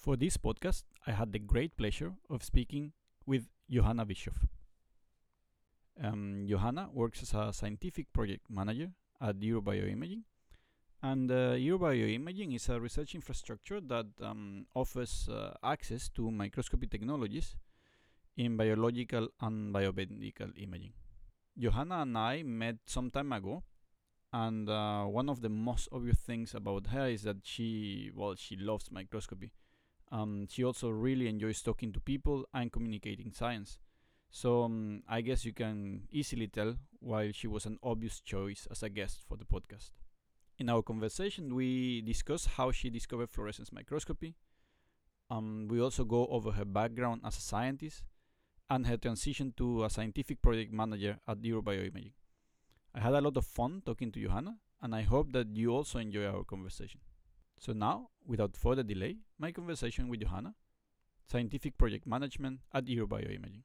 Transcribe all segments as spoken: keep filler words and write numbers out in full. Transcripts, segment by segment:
For this podcast, I had the great pleasure of speaking with Johanna Bischoff. Um, Johanna works as a scientific project manager at Eurobioimaging, and uh, Eurobioimaging is a research infrastructure that um, offers uh, access to microscopy technologies in biological and biomedical imaging. Johanna and I met some time ago, and uh, one of the most obvious things about her is that she, well, she loves microscopy. Um, she also really enjoys talking to people and communicating science. So um, I guess you can easily tell why she was an obvious choice as a guest for the podcast. In our conversation, we discuss how she discovered fluorescence microscopy. Um, we also go over her background as a scientist and her transition to a scientific project manager at Eurobioimaging. I had a lot of fun talking to Johanna, and I hope that you also enjoy our conversation. So now, without further delay, my conversation with Johanna, Scientific Project Management at Eurobioimaging.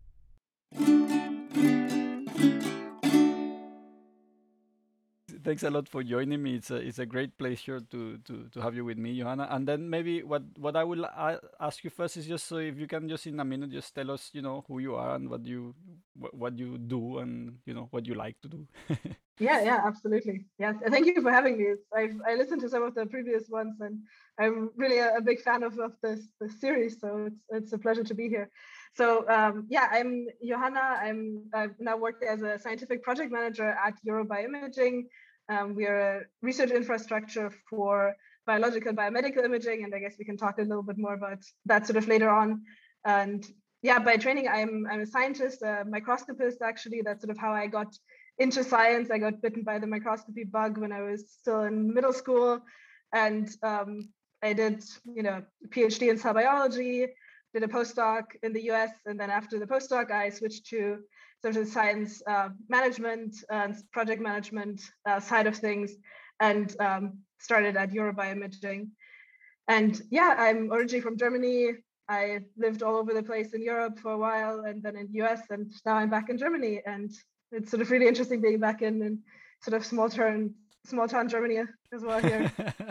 Thanks a lot for joining me. It's a, it's a great pleasure to, to, to have you with me, Johanna. And then maybe what, what I will a- ask you first is just so if you can just in a minute just tell us, you know, who you are and what you what, what you do and you know what you like to do. Yeah, yeah, absolutely. Yes, and thank you for having me. It's, I've I listened to some of the previous ones, and I'm really a, a big fan of, of this this series. So it's it's a pleasure to be here. So um, yeah, I'm Johanna. I'm I've now worked as a scientific project manager at Eurobioimaging. Um, we are a research infrastructure for biological and biomedical imaging, and I guess we can talk a little bit more about that sort of later on. And yeah, by training, I'm I'm a scientist, a microscopist. Actually, that's sort of how I got into science. I got bitten by the microscopy bug when I was still in middle school, and um, I did, you know, a PhD in cell biology, did a postdoc in the U S, and then after the postdoc, I switched to sort of science uh, management and project management uh, side of things, and um, started at Eurobioimaging. And yeah, I'm originally from Germany. I lived all over the place in Europe for a while, and then in the U S, and now I'm back in Germany. And it's sort of really interesting being back in, in sort of small town, small town Germany as well here.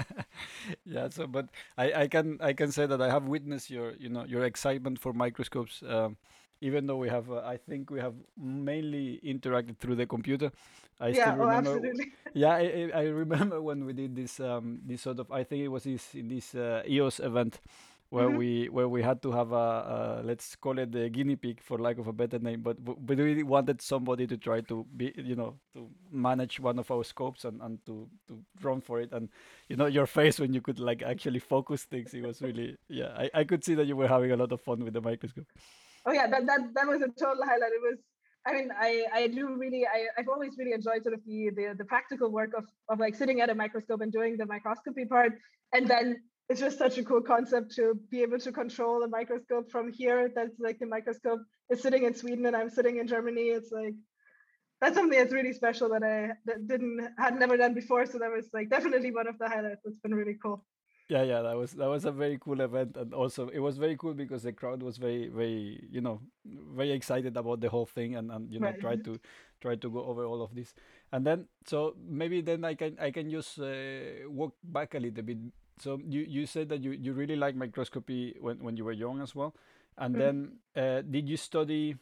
Yeah, so but I, I can I can say that I have witnessed your you know your excitement for microscopes. Um, even though we have, uh, I think we have mainly interacted through the computer. I still Yeah, oh, remember, w- absolutely. yeah, I, I I remember when we did this um this sort of I think it was this in this uh, E O S event where Mhm. we where we had to have a, a let's call it the guinea pig for lack of a better name, but w- but we wanted somebody to try to be you know to manage one of our scopes and, and to to run for it, and you know your face when you could like actually focus things, it was really, yeah, I, I could see that you were having a lot of fun with the microscope. Oh yeah, that that that was a total highlight. It was. I mean, I I do really. I I've always really enjoyed sort of the the the practical work of of like sitting at a microscope and doing the microscopy part, and then it's just such a cool concept to be able to control a microscope from here. That's like the microscope is sitting in Sweden and I'm sitting in Germany. It's like that's something that's really special that I that didn't had never done before. So that was like definitely one of the highlights. It's been really cool. Yeah, yeah, that was that was a very cool event, and also it was very cool because the crowd was very, very, you know, very excited about the whole thing, and and you know, Right. try to try to go over all of this, and then so maybe then I can I can just uh, walk back a little bit. So you you said that you you really like microscopy when when you were young as well, and Mhm. then uh, did you study?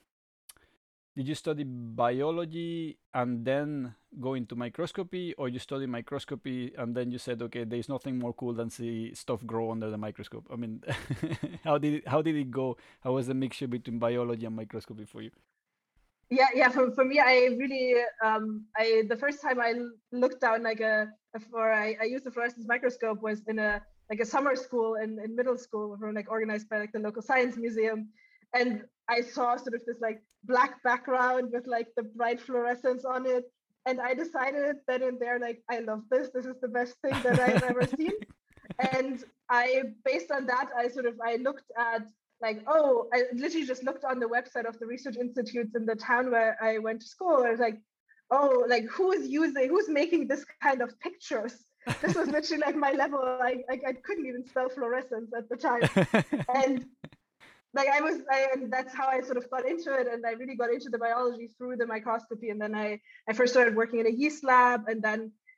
Did you study biology and then go into microscopy, or you study microscopy and then you said, okay, there's nothing more cool than see stuff grow under the microscope? I mean, how did it, how did it go? How was the mixture between biology and microscopy for you? Yeah, yeah. For, for me, I really, um, I the first time I looked down like a, a or I, I used the fluorescence microscope was in a like a summer school in, in middle school, were like organized by like the local science museum, and I saw sort of this like black background with like the bright fluorescence on it, and I decided that in there like I love this. This is the best thing that I've ever seen, and I based on that I sort of I looked at like oh I literally just looked on the website of the research institutes in the town where I went to school. I was like, oh, like who is using who's making this kind of pictures. This was literally like my level. I, I I couldn't even spell fluorescence at the time, and like I was, I, and that's how I sort of got into it, and I really got into the biology through the microscopy. And then I, I first started working in a yeast lab, and then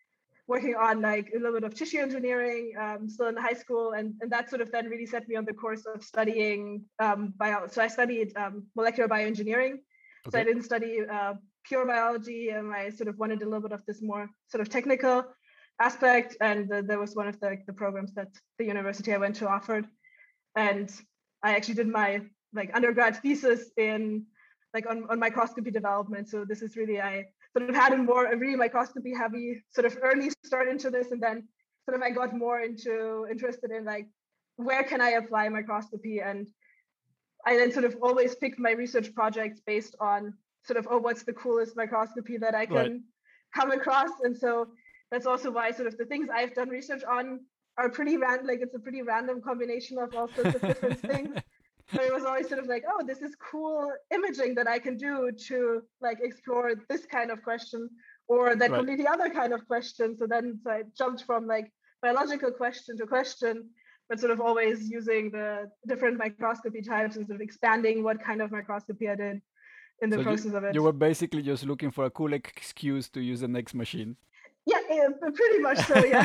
working on like a little bit of tissue engineering, um, still in high school, and, and that sort of then really set me on the course of studying um, bio. So I studied um, molecular bioengineering. Okay. So I didn't study uh, pure biology, and I sort of wanted a little bit of this more sort of technical aspect. And uh, there was one of the, the programs that the university I went to offered, and I actually did my like undergrad thesis in like on, on microscopy development. So this is really I sort of had a more a really microscopy heavy sort of early start into this, and then sort of I got more into interested in like where can I apply microscopy, and I then sort of always picked my research projects based on sort of oh what's the coolest microscopy that I can right. come across, and so that's also why sort of the things I've done research on are pretty random. Like it's a pretty random combination of all sorts of different things. But it was always sort of like, oh, this is cool imaging that I can do to like explore this kind of question, or that right. completely other kind of question. So then so I jumped from like biological question to question, but sort of always using the different microscopy types and sort of expanding what kind of microscopy I did in the so process you, of it. You were basically just looking for a cool excuse to use the next machine. Yeah, yeah pretty much so, yeah.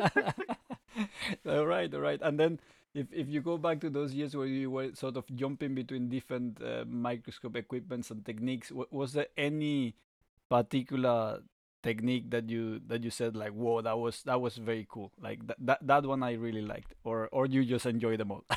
all right, all right. And then if if you go back to those years where you were sort of jumping between different uh, microscope equipments and techniques, w- was there any particular technique that you that you said like, whoa, that was that was very cool, like that that, that one I really liked, or or you just enjoy them all?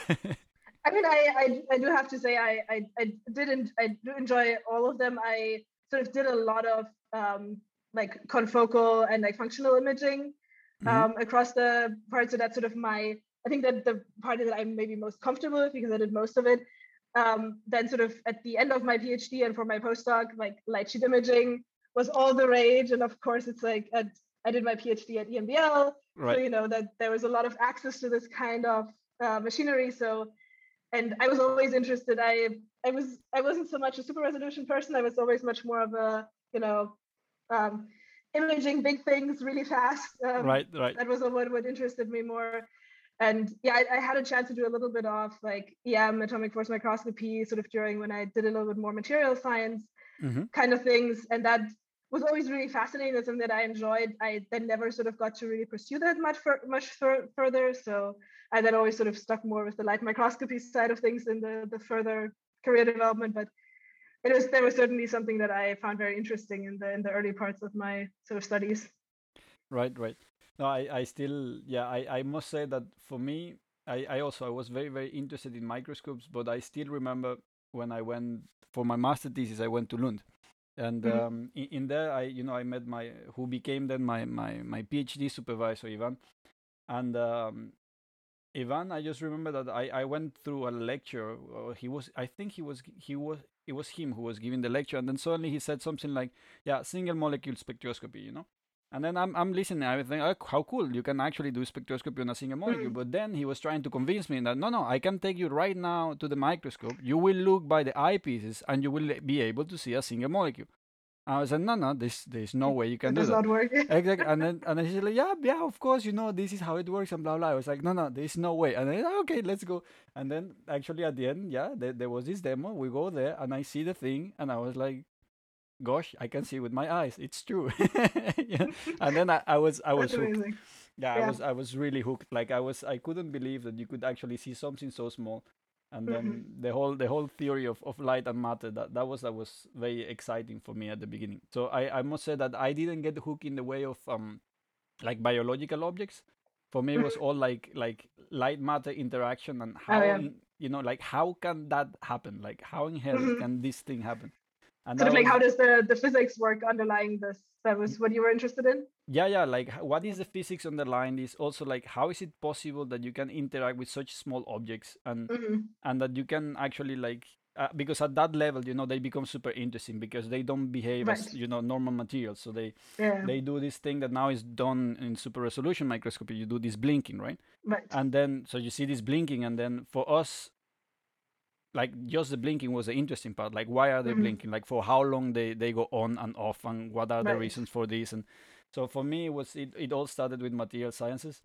I mean, I, I I do have to say I I, I didn't I do enjoy all of them. I sort of did a lot of um, like confocal and like functional imaging um, mm-hmm. across the parts. So that's sort of my I think that the part that I'm maybe most comfortable with because I did most of it. Um, then sort of at the end of my PhD and for my postdoc, like light sheet imaging was all the rage. And of course, it's like at, I did my PhD at E M B L, right. So you know that there was a lot of access to this kind of uh, machinery. So, and I was always interested. I I was I wasn't so much a super resolution person. I was always much more of a you know um, imaging big things really fast. Um, right, right. That was what what interested me more. And yeah, I, I had a chance to do a little bit of like E M, atomic force microscopy, sort of during when I did a little bit more material science mm-hmm. kind of things. And that was always really fascinating. That's something that I enjoyed. I then never sort of got to really pursue that much for, much for, further. So I then always sort of stuck more with the light microscopy side of things in the, the further career development. But it was there was certainly something that I found very interesting in the in the early parts of my sort of studies. Right, right. No, I, I still, yeah, I, I must say that for me, I, I also, I was very, very interested in microscopes, but I still remember when I went for my master thesis, I went to Lund. And mm-hmm. um, in, in there, I, you know, I met my, who became then my, my, my PhD supervisor, Ivan. And um, Ivan, I just remember that I, I went through a lecture. Uh, he was, I think he was, he was, it was him who was giving the lecture. And then suddenly he said something like, yeah, single molecule spectroscopy, you know? And then I'm I'm listening. I think, oh, how cool! You can actually do spectroscopy on a single molecule. Mm. But then he was trying to convince me that no, no, I can take you right now to the microscope. You will look by the eyepieces, and you will be able to see a single molecule. I was like, no, no, there's there's no way you can it do does that. Not work. Exactly. And then and then he's like, yeah, yeah, of course, you know, this is how it works, and blah blah. I was like, no, no, there's no way. And then okay, let's go. And then actually at the end, yeah, there, there was this demo. We go there, and I see the thing, and I was like, gosh, I can see with my eyes. It's true. Yeah. And then I, I was I was That's hooked. Amazing. Yeah, yeah, I was I was really hooked. Like I was I couldn't believe that you could actually see something so small. And then mm-hmm. the whole the whole theory of, of light and matter, that, that was that was very exciting for me at the beginning. So I, I must say that I didn't get hooked in the way of um like biological objects. For me, it was all like like light matter interaction and how oh, yeah. in, you know like how can that happen? Like how in hell mm-hmm. can this thing happen? And sort of like was, how does the, the physics work underlying this? That was what you were interested in? Yeah, yeah. Like what is the physics underlying this? Also, like how is it possible that you can interact with such small objects and mm-hmm. and that you can actually like uh, because at that level, you know, they become super interesting because they don't behave right. as you know normal materials. So they yeah. they do this thing that now is done in super resolution microscopy. You do this blinking, right? Right. And then so you see this blinking, and then for us, like just the blinking was the interesting part. Like why are they mm-hmm. blinking? Like for how long they, they go on and off, and what are right. the reasons for this? And so for me, it was it, it all started with material sciences,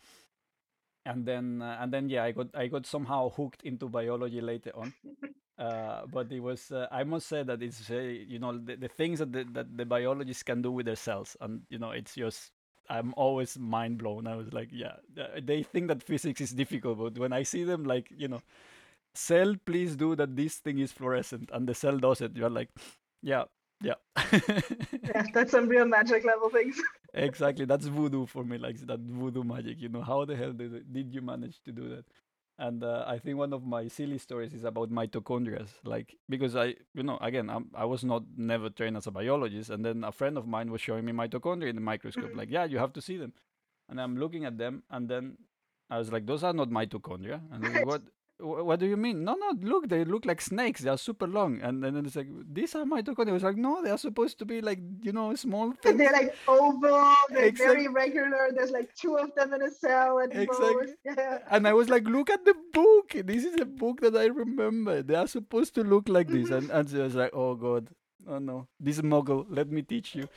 and then uh, and then yeah, I got I got somehow hooked into biology later on. uh, but it was uh, I must say that it's uh, you know the, the things that the, that the biologists can do with their cells, and you know it's just I'm always mind blown. I was like, yeah, th- they think that physics is difficult, but when I see them, like, you know, cell, please do that. This thing is fluorescent, and the cell does it. You're like, yeah, yeah. Yeah, that's some real magic level things. Exactly. That's voodoo for me, like that voodoo magic. You know, how the hell did did you manage to do that? And uh, I think one of my silly stories is about mitochondria, like because I, you know, again, I'm, I was not never trained as a biologist, and then a friend of mine was showing me mitochondria in the microscope, Mhm. like, yeah, you have to see them, and I'm looking at them, and then I was like, those are not mitochondria, and they said, Right. what? wh- What do you mean? No, no, look, they look like snakes. They are super long, and, and then it's like these are mitochondria. I was like, no, they are supposed to be like, you know, small They're things. like oval, they're very Exactly. regular. There's like two of them in a cell at most. Exactly. Yeah. And I was like, look at the book. This is a book that I remember. They are supposed to look like this. Mhm. And, and she was like, oh, God. Oh, no. This muggle. Let me teach you.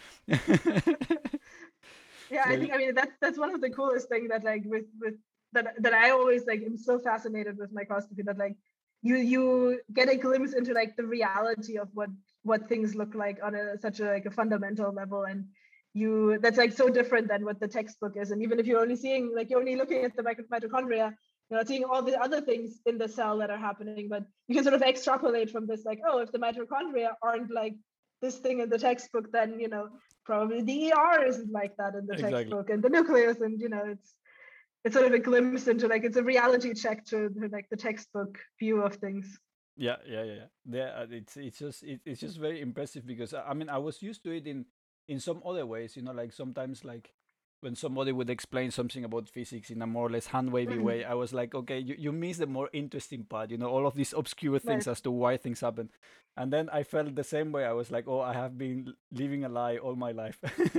Yeah, I So, think I mean that's that's one of the coolest things that like with with that that I always like am so fascinated with microscopy that like you you get a glimpse into like the reality of what what things look like on a such a like a fundamental level, and you that's like so different than what the textbook is. And even if you're only seeing like you're only looking at the mito- mitochondria, you're not seeing all the other things in the cell that are happening, but you can sort of extrapolate from this like, oh, if the mitochondria aren't like this thing in the textbook, then you know probably the E R isn't like that in the exactly. textbook, and the nucleus, and you know, it's it's sort of a glimpse into like it's a reality check to, to like the textbook view of things. Yeah, yeah, yeah, yeah. Yeah, uh, it's it's just it, it's just very impressive because uh, I mean I was used to it in in some other ways, you know, like sometimes like when somebody would explain something about physics in a more or less hand wavy way, Mhm. I was like, okay, you, you miss the more interesting part, you know, all of these obscure things Right. as to why things happen. And then I felt the same way. I was like, oh, I have been l- living a lie all my life.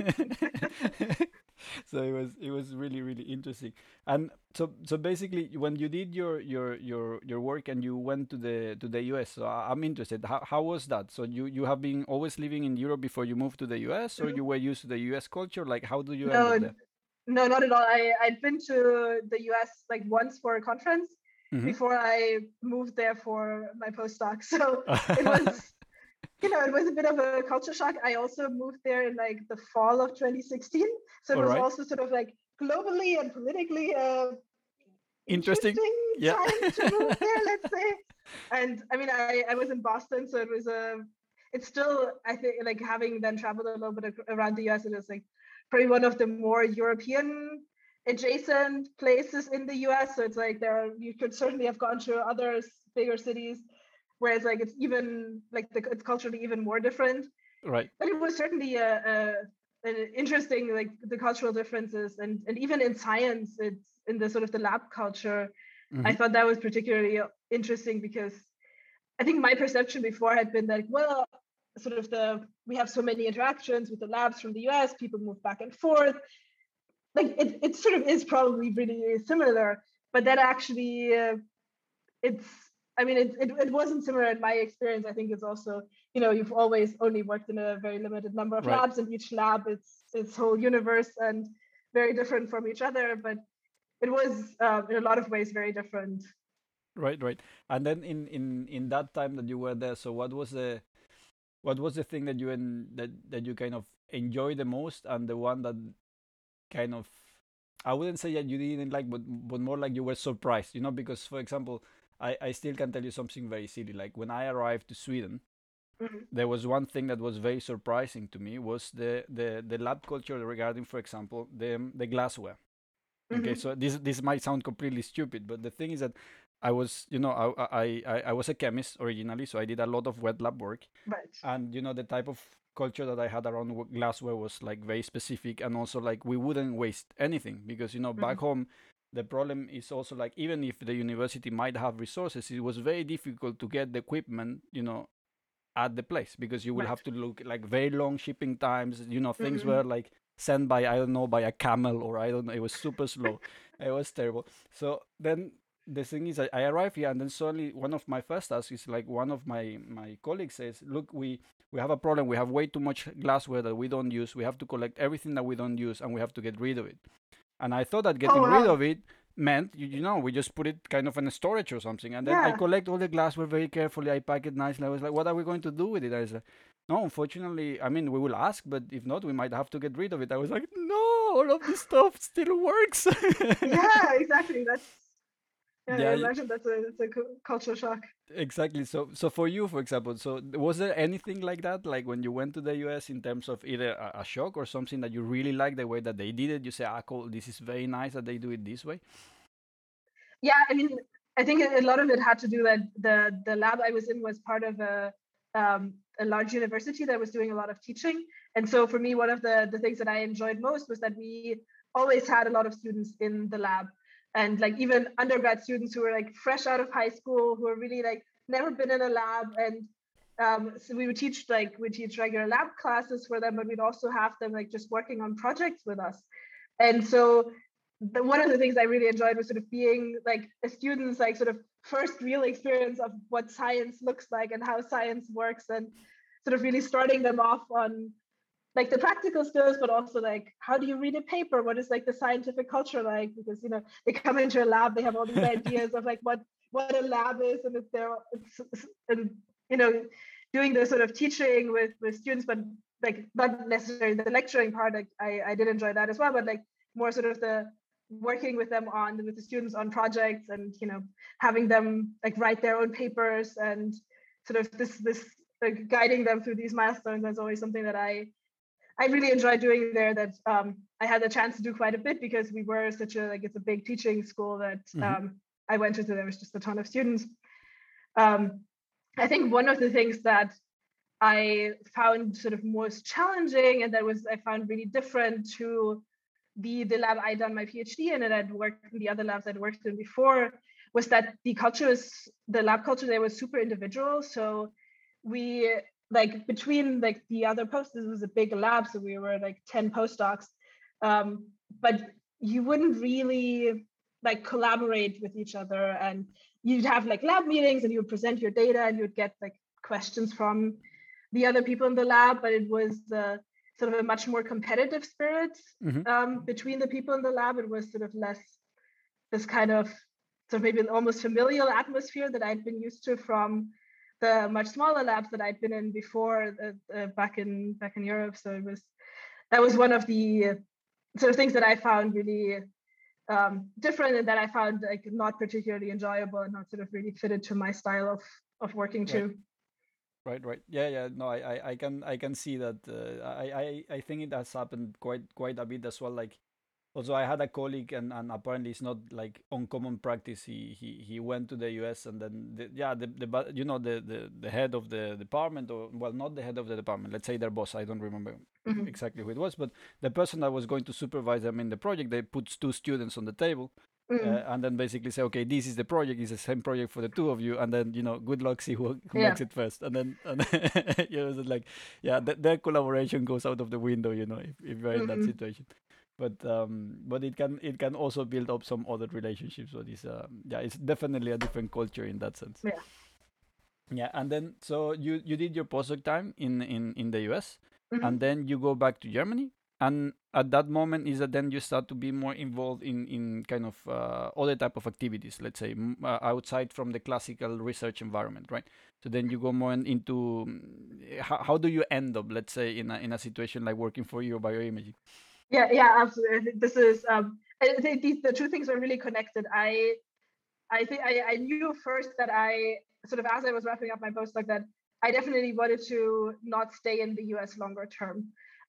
So it was it was really really interesting. And so so basically when you did your your your your work and you went to the to the U S, so I- I'm interested. How how was that? So you you have been always living in Europe before you moved to the U S, or Mhm. you were used to the U S culture? Like how do you end up No, there? no, not at all. I I'd been to the U S like once for a conference Mm-hmm. before I moved there for my postdoc. So it was, you know, it was a bit of a culture shock. I also moved there in like the fall of twenty sixteen. So it All was right. also sort of like globally and politically uh, Interesting. interesting Yeah. time to move there, let's say. And I mean, I, I was in Boston, so it was a, it's still, I think, like having then traveled a little bit ac- around the U S, it is like probably one of the more European adjacent places in the U S. So it's like there, you could certainly have gone to other s- bigger cities, whereas like it's even like the, it's culturally even more different. Right. But it was certainly a, a an interesting like the cultural differences, and and even in science, it's in the sort of the lab culture. I Mm-hmm. thought that was particularly interesting because I think my perception before had been like, well, sort of the we have so many interactions with the labs from the U S, people move back and forth. Like it, it sort of is probably really similar, but that actually uh, it's I mean it, it it wasn't similar in my experience. I think it's also, you know, you've always only worked in a very limited number of Right. labs, and each lab it's its whole universe and very different from each other. But it was um, in a lot of ways very different. Right. Right. And then in in in that time that you were there, so what was the what was the thing that you en- that that you kind of enjoyed the most, and the one that kind of I wouldn't say that you didn't like, but but more like you were surprised, you know, because for example, I I still can tell you something very silly. Like when I arrived to Sweden, Mhm. there was one thing that was very surprising to me was the the the lab culture regarding, for example, the the glassware. Okay, Mhm. so this this might sound completely stupid, but the thing is that I was, you know, I I I, I was a chemist originally, so I did a lot of wet lab work, Right. and you know the type of culture that I had around w- glassware was like very specific, and also like we wouldn't waste anything because you know back Mhm. home the problem is also like even if the university might have resources, it was very difficult to get the equipment, you know, at the place because you will Right. have to look like very long shipping times. You know, things were Mhm. like sent by I don't know by a camel or I don't know. It was super slow. It was terrible. So then the thing is, I, I arrive here and then suddenly one of my first tasks is like one of my my colleagues says, "Look, we we have a problem. We have way too much glassware that we don't use. We have to collect everything that we don't use and we have to get rid of it." And I thought that Oh getting rid wow. of it meant, you, you know, we just put it kind of in a storage or something. And then I Yeah. collect all the glassware very carefully. I pack it nicely. I was like, what are we going to do with it? I was like, no, unfortunately, I mean, we will ask, but if not, we might have to get rid of it. I was like, no. all of this stuff still works. Yeah, exactly. That's yeah, Yeah, I y- imagine that's a that's a cu- cultural shock. exactly. So, so for you, for example, so was there anything like that, like when you went to the U S, in terms of either a, a shock or something that you really like the way that they did it? You say, ah, cool, this is very nice that they do it this way. Yeah, I mean, I think a lot of it had to do that the the lab I was in was part of a um, a large university that was doing a lot of teaching, and so for me, one of the the things that I enjoyed most was that we always had a lot of students in the lab, and like even undergrad students who were like fresh out of high school, who were really like never been in a lab, and um, so we would teach like we teach regular lab classes for them, but we'd also have them like just working on projects with us, and so the, one of the things I really enjoyed was sort of being like a student's like sort of first real experience of what science looks like and how science works, and sort of really starting them off on like the practical skills, but also like how do you read a paper? What is like the scientific culture like? Because you know they come into a lab, they have all these ideas of like what what a lab is, and it's there, it's, and you know doing the sort of teaching with with students, but like not necessarily the lecturing part. Like I I did enjoy that as well, but like more sort of the working with them on with the students on projects, and you know having them like write their own papers, and sort of this this like guiding them through these milestones. That's always something that I I really enjoyed doing there. That um, I had the chance to do quite a bit because we were such a like it's a big teaching school that Hmm. um, I went to. So there was just a ton of students. Um, I think one of the things that I found sort of most challenging, and that was I found really different to the the lab I'd done my PhD in and I'd worked in the other labs I'd worked in before, was that the culture is the lab culture there was super individual. So we like between like the other posts, this was a big lab, so we were like ten postdocs, um, but you wouldn't really like collaborate with each other, and you'd have like lab meetings and you would present your data and you'd get like questions from the other people in the lab, but it was uh, sort of a much more competitive spirit Hmm. um, between the people in the lab. It was sort of less this kind of sort of maybe an almost familial atmosphere that I'd been used to from the much smaller labs that I'd been in before uh, uh, back in back in Europe. So it was that was one of the uh, sort of things that I found really um, different, and that I found like not particularly enjoyable and not sort of really fitted to my style of of working Right. too. Right, right. Yeah, yeah. No, I, I, I can, I can see that. Uh, I, I, I think it has happened quite, quite a bit as well. Like, also, I had a colleague, and, and apparently it's not like uncommon practice. He, he, he went to the U S, and then, the, yeah, the, the, bu- you know, the, the, the head of the department, or well, not the head of the department. Let's say their boss. I don't remember Mhm. exactly who it was, but the person that was going to supervise them in the project, they put two students on the table, uh, Mm. and then basically say, okay, this is the project. It's the same project for the two of you, and then you know, good luck, see who, who Yeah. makes it first, and then and then, you know, it's like, yeah, th- their collaboration goes out of the window, you know, if, if you're in that Mhm. situation. But um, but it can it can also build up some other relationships. So this, um, yeah, it's definitely a different culture in that sense. Yeah. Yeah, and then so you you did your postdoc time in in in the U S, and Mhm. then you go back to Germany, and at that moment is that then you start to be more involved in in kind of uh, other type of activities, let's say m- uh, outside from the classical research environment, right? So then you go more in, into mm, how, how do you end up, let's say, in a in a situation like working for your bioimaging? Yeah, yeah, absolutely. I think this is um I think these the two things are really connected. I I think I, I knew first that I sort of as I was wrapping up my postdoc that I definitely wanted to not stay in the U S longer term.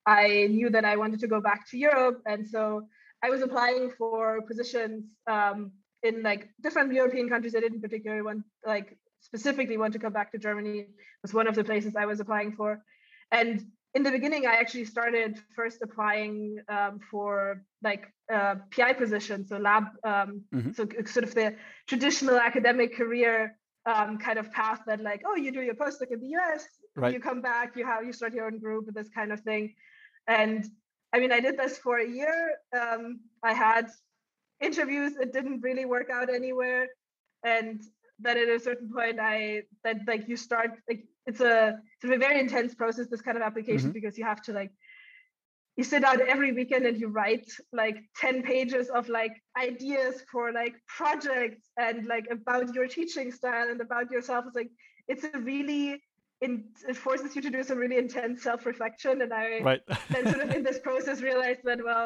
I knew that I wanted to go back to Europe, and so I was applying for positions um, in like different European countries. I didn't particularly want like specifically want to come back to Germany. Was one of the places I was applying for, and in the beginning, I actually started first applying um, for like uh, P I positions, so lab, um, Hmm. so sort of the traditional academic career um, kind of path that like, oh, you do your postdoc in the U S, Right. you come back, you have you start your own group, this kind of thing. And I mean, I did this for a year. Um, I had interviews, it didn't really work out anywhere, and then at a certain point, I that like you start like it's a it's a very intense process, this kind of applications, Hmm. because you have to like you sit down every weekend and you write like ten pages of like ideas for like projects and like about your teaching style and about yourself. It's like it's a really in, it forces you to do some really intense self-reflection, and I Right. then sort of in this process realized that well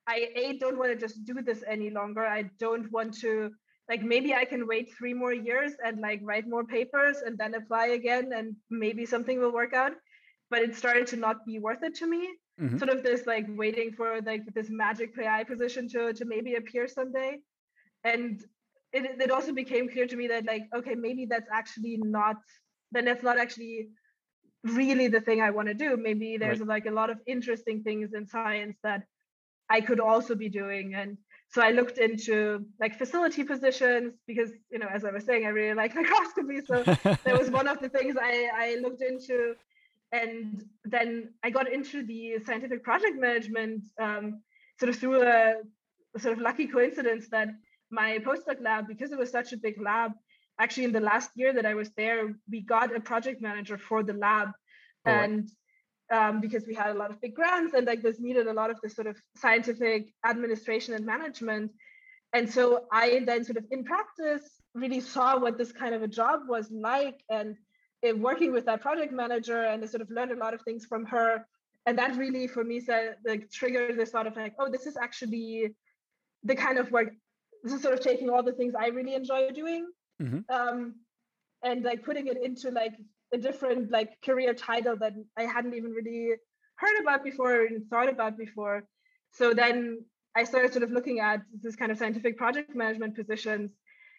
I a don't want to just do this any longer. I don't want to, like, maybe I can wait three more years and like write more papers and then apply again and maybe something will work out. But it started to not be worth it to me. Mm-hmm. Sort of this like waiting for like this magic P I position to to maybe appear someday. And it, it also became clear to me that like, okay, maybe that's actually not, then that's not actually really the thing I want to do. Maybe there's Right. like a lot of interesting things in science that I could also be doing. And so I looked into like facility positions because, you know, as I was saying, I really like microscopy. So that was one of the things I, I looked into. And then I got into the scientific project management um, sort of through a, a sort of lucky coincidence that my postdoc lab, because it was such a big lab, actually in the last year that I was there, we got a project manager for the lab. All right. And um, because we had a lot of big grants and like this needed a lot of this sort of scientific administration and management. And so I then sort of in practice really saw what this kind of a job was like, and it, working with that project manager, and I sort of learned a lot of things from her. And that really for me said like triggered this thought of like, oh, this is actually the kind of work, this is sort of taking all the things I really enjoy doing Mm-hmm. um, and like putting it into like a different like career title that I hadn't even really heard about before or thought about before. So then I started sort of looking at this kind of scientific project management positions,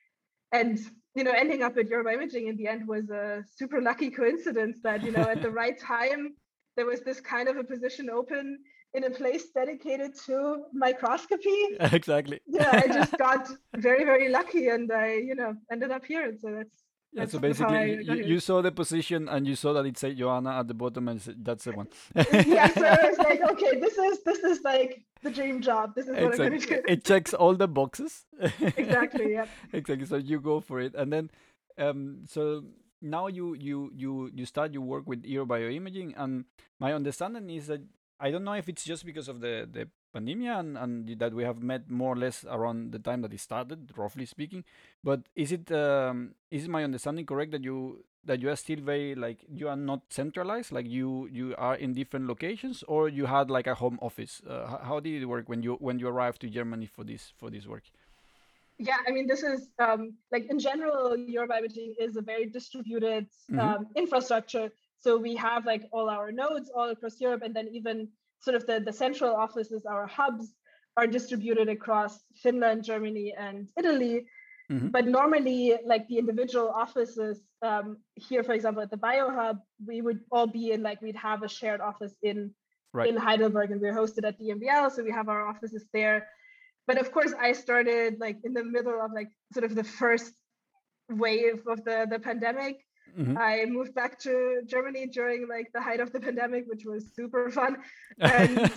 and you know, ending up at Euroimaging in the end was a super lucky coincidence that, you know, at the right time there was this kind of a position open in a place dedicated to microscopy. Exactly. Yeah, I just got very, very lucky, and I, you know, ended up here. And so that's Yeah, that's so sort of how basically, I you, got you here. you saw the position and you saw that it said Joanna at the bottom, and said, that's the one. Yeah, so I was like, okay, this is this is like the dream job. This is what I'm gonna Exactly. do. It checks all the boxes. Exactly. Yeah. Exactly. So you go for it, and then, um, so now you you you you start your work with ear bioimaging, and my understanding is that I don't know if it's just because of the the pandemic and and that we have met more or less around the time that it started, roughly speaking. But is it um is my understanding correct that you that you are still very like you are not centralized, like you you are in different locations, or you had like a home office? Uh, h- how did it work when you when you arrived to Germany for this for this work? Yeah, I mean, this is um, like in general, Eurobiology is a very distributed Mm-hmm. um, infrastructure. So we have like all our nodes all across Europe, and then even sort of the, the central offices, our hubs, are distributed across Finland, Germany, and Italy. Mm-hmm. But normally, like the individual offices um, here, for example, at the BioHub, we would all be in like we'd have a shared office in Right. in Heidelberg, and we're hosted at the M B L, so we have our offices there. But of course, I started like in the middle of like sort of the first wave of the the pandemic. Mm-hmm. I moved back to Germany during like the height of the pandemic, which was super fun. And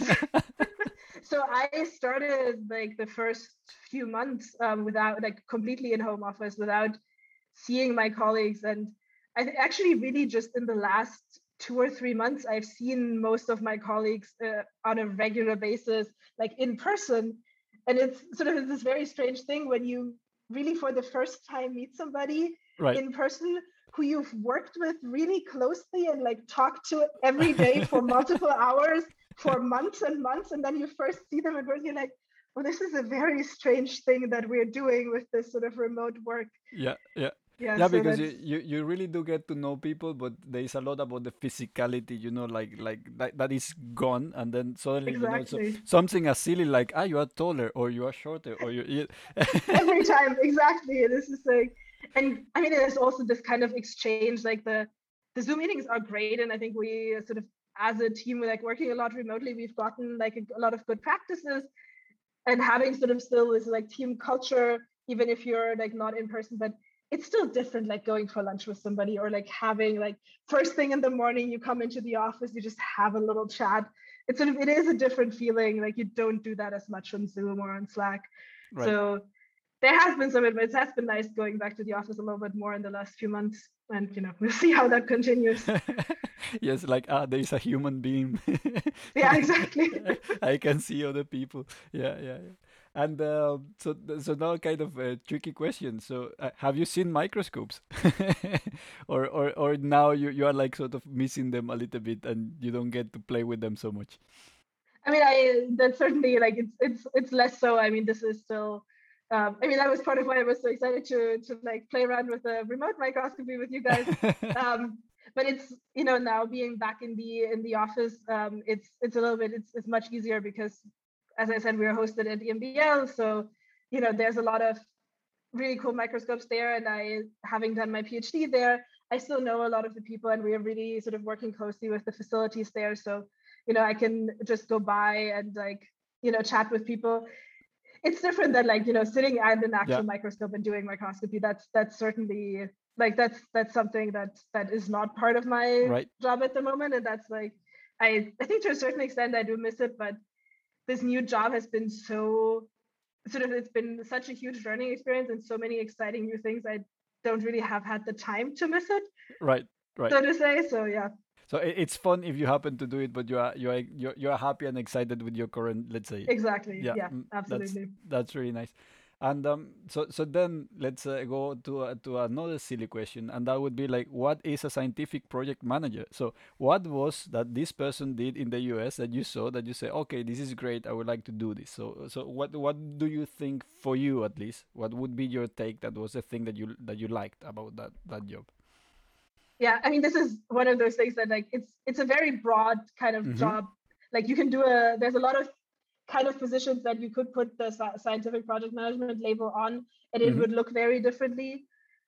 so I started like the first few months um, without like completely in home office without seeing my colleagues. And I think actually really just in the last two or three months, I've seen most of my colleagues uh, on a regular basis, like in person. And it's sort of this very strange thing when you really for the first time meet somebody Right. in person who you've worked with really closely and like talked to every day for multiple hours for months and months, and then you first see them in person, you're like, oh, this is a very strange thing that we're doing with this sort of remote work. Yeah, yeah. Yeah, Yeah, so because that's you, you, you really do get to know people, but there is a lot about the physicality, you know, like like that, that is gone, and then suddenly, you know, so exactly something as silly like ah, you are taller, or you are shorter, or you. you every time, exactly. This is like, and I mean, there's also this kind of exchange. Like the the Zoom meetings are great, and I think we sort of as a team, we're like working a lot remotely. We've gotten like a, a lot of good practices, and having sort of still this like team culture, even if you're like not in person, but it's still different, like going for lunch with somebody or like having like first thing in the morning, you come into the office, you just have a little chat. It's sort of, it is a different feeling. Like you don't do that as much on Zoom or on Slack. right. So there has been some advice. It has been nice going back to the office a little bit more in the last few months. And, you know, we'll see how that continues. Yes, like ah, there is a human being. Yeah, exactly. I can see other people. Yeah, yeah, yeah. And uh, so, th- so now kind of a tricky question. So, uh, have you seen microscopes, or or or now you you are like sort of missing them a little bit, and you don't get to play with them so much? I mean, I that's certainly like it's it's it's less so. I mean, this is still. Um, I mean, that was part of why I was so excited to to like play around with the remote microscopy with you guys. Um, but it's you know now being back in the in the office, um, it's it's a little bit it's it's much easier because, as I said, we are hosted at E M B L, so you know there's a lot of really cool microscopes there, and I, having done my PhD there, I still know a lot of the people, and we are really sort of working closely with the facilities there. So, you know, I can just go by and like, you know, chat with people. It's different than like, you know, sitting at an actual Yeah. microscope and doing microscopy. That's that's certainly like that's that's something that that is not part of my Right. job at the moment, and that's like, I I think to a certain extent I do miss it, but this new job has been so sort of it's been such a huge learning experience and so many exciting new things. I don't really have had the time to miss it, Right. Right. so to say. So yeah, So i- it's fun if you happen to do it, but you are you are you're, you're happy and excited with your current, let's say. exactly. Yeah, Yeah, mm, that's absolutely. that's really nice. And um, so so then let's uh, go to uh, to another silly question, and that would be like, what is a scientific project manager? So what was that this person did in the U S that you saw that you say, okay, this is great, I would like to do this. So so what what do you think, for you at least? What would be your take that was the thing that you that you liked about that that job? Yeah, I mean, this is one of those things that like it's it's a very broad kind of Mm-hmm. job. Like you can do a there's a lot of kind of positions that you could put the scientific project management label on, and it Mm-hmm. would look very differently.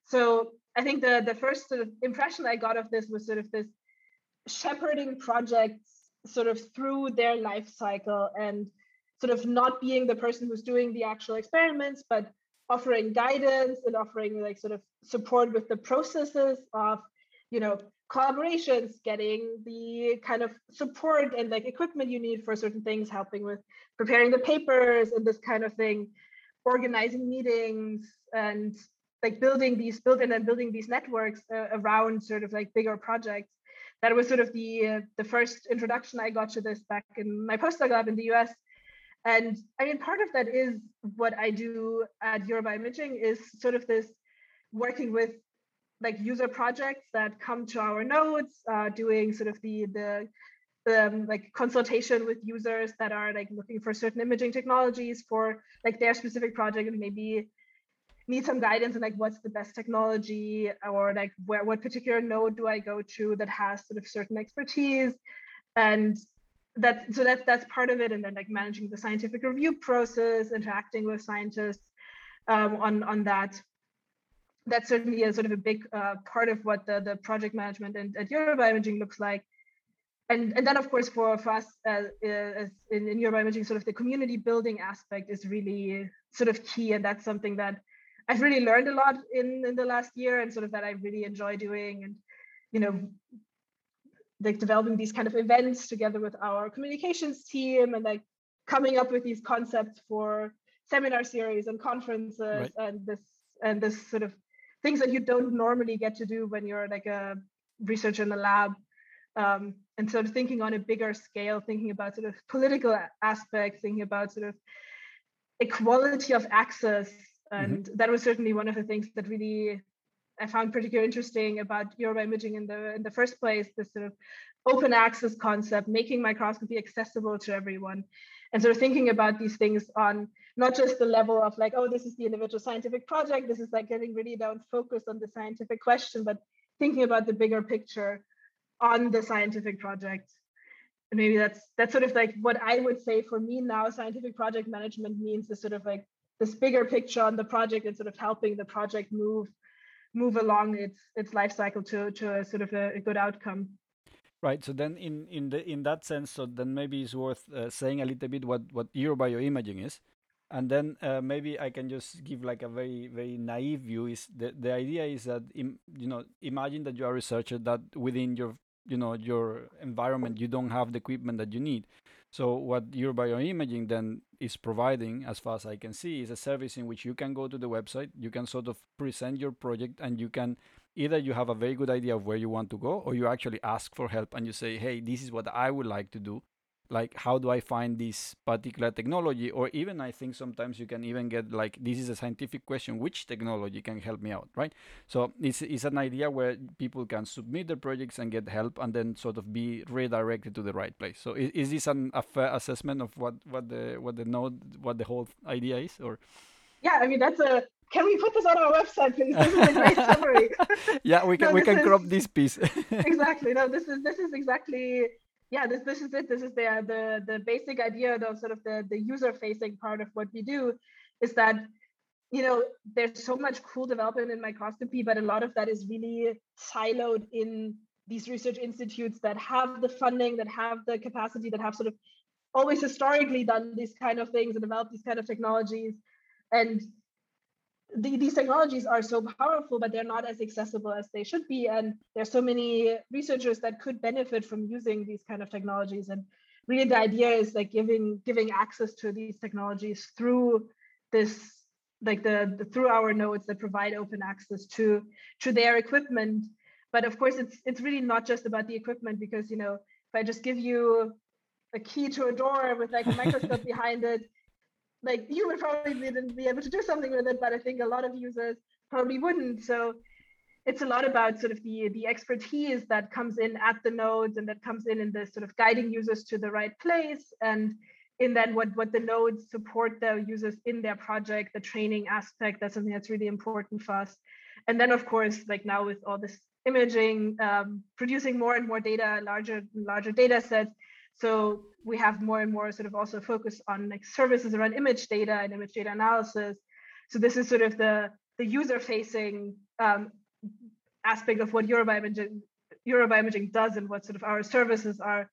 So I think the the first sort of impression I got of this was sort of this shepherding projects sort of through their life cycle, and sort of not being the person who's doing the actual experiments, but offering guidance and offering like sort of support with the processes of, you know, collaborations, getting the kind of support and like equipment you need for certain things, helping with preparing the papers and this kind of thing, organizing meetings, and like building these build and then building these networks uh, around sort of like bigger projects. That was sort of the uh, the first introduction I got to this back in my postdoc lab in the U S. And I mean, part of that is what I do at Eurobioimaging is sort of this working with like user projects that come to our nodes, uh, doing sort of the the um, like consultation with users that are like looking for certain imaging technologies for like their specific project, and maybe need some guidance on like what's the best technology, or like where what particular node do I go to that has sort of certain expertise. And that so that's that's part of it. And then like managing the scientific review process, interacting with scientists um, on on that. That's certainly a sort of a big uh, part of what the, the project management and at Eurobioimaging looks like. And, and then of course for, for us uh, uh, in, in Eurobioimaging, sort of the community building aspect is really sort of key, and that's something that I've really learned a lot in, in the last year, and sort of that I really enjoy doing. And you know, like developing these kind of events together with our communications team, and like coming up with these concepts for seminar series and conferences, Right. and this and this sort of things that you don't normally get to do when you're like a researcher in the lab. Um, and sort of thinking on a bigger scale, thinking about sort of political aspects, thinking about sort of equality of access. And Mm-hmm. that was certainly one of the things that really I found particularly interesting about Eurobioimaging in the in the first place, this sort of open access concept, making microscopy accessible to everyone. And sort of thinking about these things on not just the level of like, oh, this is the individual scientific project, this is like getting really down focused on the scientific question, but thinking about the bigger picture on the scientific project. And maybe that's that's sort of like what I would say for me now, scientific project management means is sort of like this bigger picture on the project, and sort of helping the project move move along its its life cycle to to a sort of a, a good outcome. Right. So then, in in the in that sense, so then maybe it's worth uh, saying a little bit what what Eurobioimaging is, and then uh, maybe I can just give like a very very naive view. Is the the idea is that Im, you know imagine that you are a researcher that within your you know your environment you don't have the equipment that you need. So what Eurobioimaging then is providing, as far as I can see, is a service in which you can go to the website, you can sort of present your project, and you can either you have a very good idea of where you want to go, or you actually ask for help and you say, hey, this is what I would like to do. like how do I find this particular technology, or even I think sometimes you can even get like, this is a scientific question, which technology can help me out, right? So it's, it's an idea where people can submit their projects and get help and then sort of be redirected to the right place. So is, is this an, a fair assessment of what what the what the node what the whole idea is? Or yeah, I mean, that's a, can we put this on our website, please? This is a great summary. Yeah, we can No, we this can is crop this piece. exactly. No, this is this is exactly, yeah, this this is it. This is the the the basic idea of sort of the the user facing part of what we do, is that, you know, there's so much cool development in microscopy, but a lot of that is really siloed in these research institutes that have the funding, that have the capacity, that have sort of always historically done these kind of things and developed these kind of technologies. And the, these technologies are so powerful, but they're not as accessible as they should be. And there's so many researchers that could benefit from using these kind of technologies. And really the idea is like giving giving access to these technologies through this, like the, the through our nodes that provide open access to to their equipment. But of course, it's it's really not just about the equipment, because, you know, if I just give you a key to a door with like a microscope behind it, like you would probably be able to do something with it, but I think a lot of users probably wouldn't. So it's a lot about sort of the the expertise that comes in at the nodes, and that comes in in the sort of guiding users to the right place, and in then what what the nodes support the users in their project, the training aspect. That's something that's really important for us. And then of course, like now with all this imaging, um, producing more and more data, larger larger data sets. So we have more and more sort of also focus on like services around image data and image data analysis. So this is sort of the the user facing um, aspect of what Eurobioimaging Eurobioimaging does, and what sort of our services are.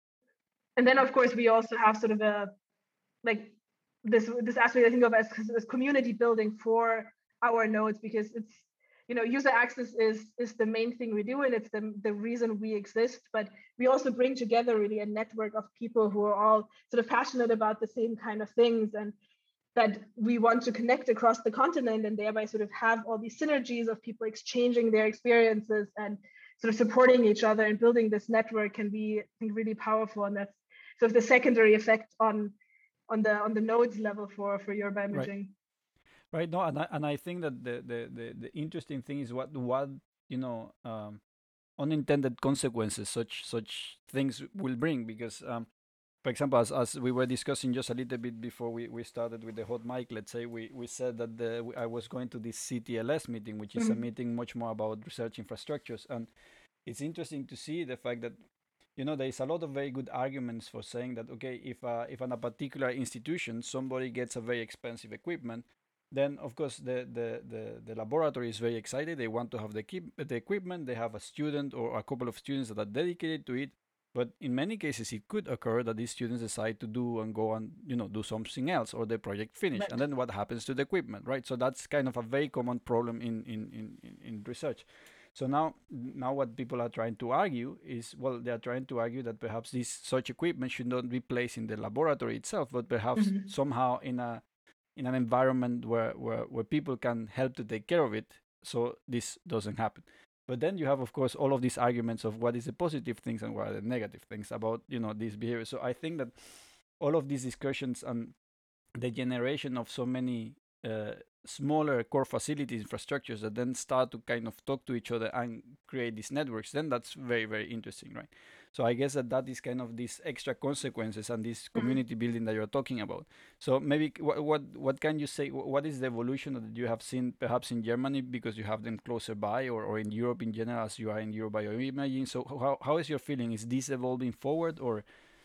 And then of course we also have sort of a like this this aspect I think of as, as community building for our nodes, because it's, you know, user access is is the main thing we do, and it's the, the reason we exist. But we also bring together really a network of people who are all sort of passionate about the same kind of things, and that we want to connect across the continent, and thereby sort of have all these synergies of people exchanging their experiences and sort of supporting each other, and building this network can be, I think, really powerful. And that's sort of the secondary effect on on the on the nodes level for for Eurobioimaging. Right. Right. No, and I, and I think that the, the, the, the interesting thing is what what you know um, unintended consequences such such things will bring, because um, for example, as, as we were discussing just a little bit before we, we started with the hot mic, let's say we, we said that the, I was going to this C T L S meeting, which is mm-hmm. a meeting much more about research infrastructures, and it's interesting to see the fact that, you know, there is a lot of very good arguments for saying that, okay, if uh, if in a particular institution somebody gets a very expensive equipment, then of course the, the, the, the laboratory is very excited. They want to have the, keep, the equipment. They have a student or a couple of students that are dedicated to it. But in many cases, it could occur that these students decide to do and go and, you know, do something else, or the project finish. Right. And then what happens to the equipment, right? So that's kind of a very common problem in, in, in, in research. So now, now what people are trying to argue is, well, they are trying to argue that perhaps this such equipment should not be placed in the laboratory itself, but perhaps mm-hmm. somehow in a in an environment where, where, where people can help to take care of it, so this doesn't happen. But then you have, of course, all of these arguments of what is the positive things and what are the negative things about, you know, this behavior. So I think that all of these discussions and the generation of so many uh, smaller core facilities, infrastructures that then start to kind of talk to each other and create these networks, then that's very, very interesting, right? So I guess that that is kind of these extra consequences and this community mm-hmm. building that you're talking about. So maybe what, what what can you say, what is the evolution that you have seen perhaps in Germany, because you have them closer by, or, or in Europe in general, as you are in Eurobioimaging? So how, how is your feeling? Is this evolving forward, or?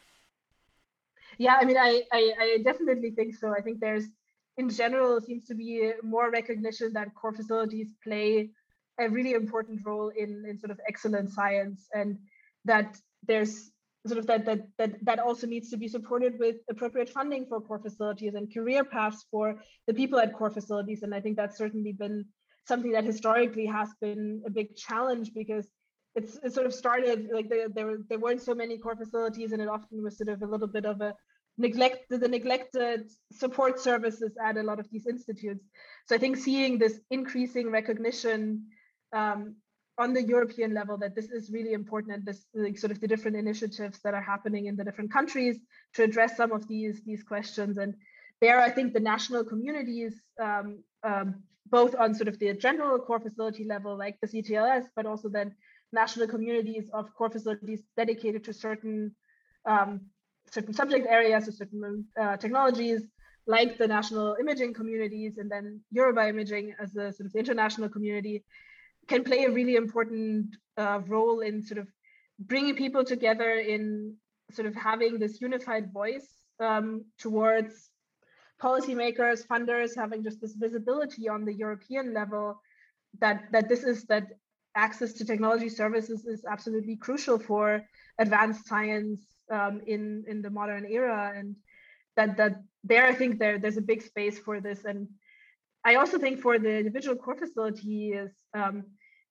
Yeah, I mean, I, I, I definitely think so. I think there's, in general, seems to be more recognition that core facilities play a really important role in, in sort of excellent science, and that there's sort of that, that that that also needs to be supported with appropriate funding for core facilities and career paths for the people at core facilities. And I think that's certainly been something that historically has been a big challenge, because it's it sort of started like there there, were, there weren't so many core facilities, and it often was sort of a little bit of a neglect the neglected support services at a lot of these institutes. So I think seeing this increasing recognition um, on the European level that this is really important, and this like sort of the different initiatives that are happening in the different countries to address some of these these questions. And there, I think the national communities, um, um, both on sort of the general core facility level, like the C T L S, but also then national communities of core facilities dedicated to certain um, certain subject areas or certain uh, technologies, like the national imaging communities, and then Eurobiomaging as a sort of international community, can play a really important uh, role in sort of bringing people together in sort of having this unified voice um, towards policymakers, funders, having just this visibility on the European level that that this is that access to technology services is absolutely crucial for advanced science um, in in the modern era, and that that there I think there there's a big space for this. And I also think for the individual core facilities, um,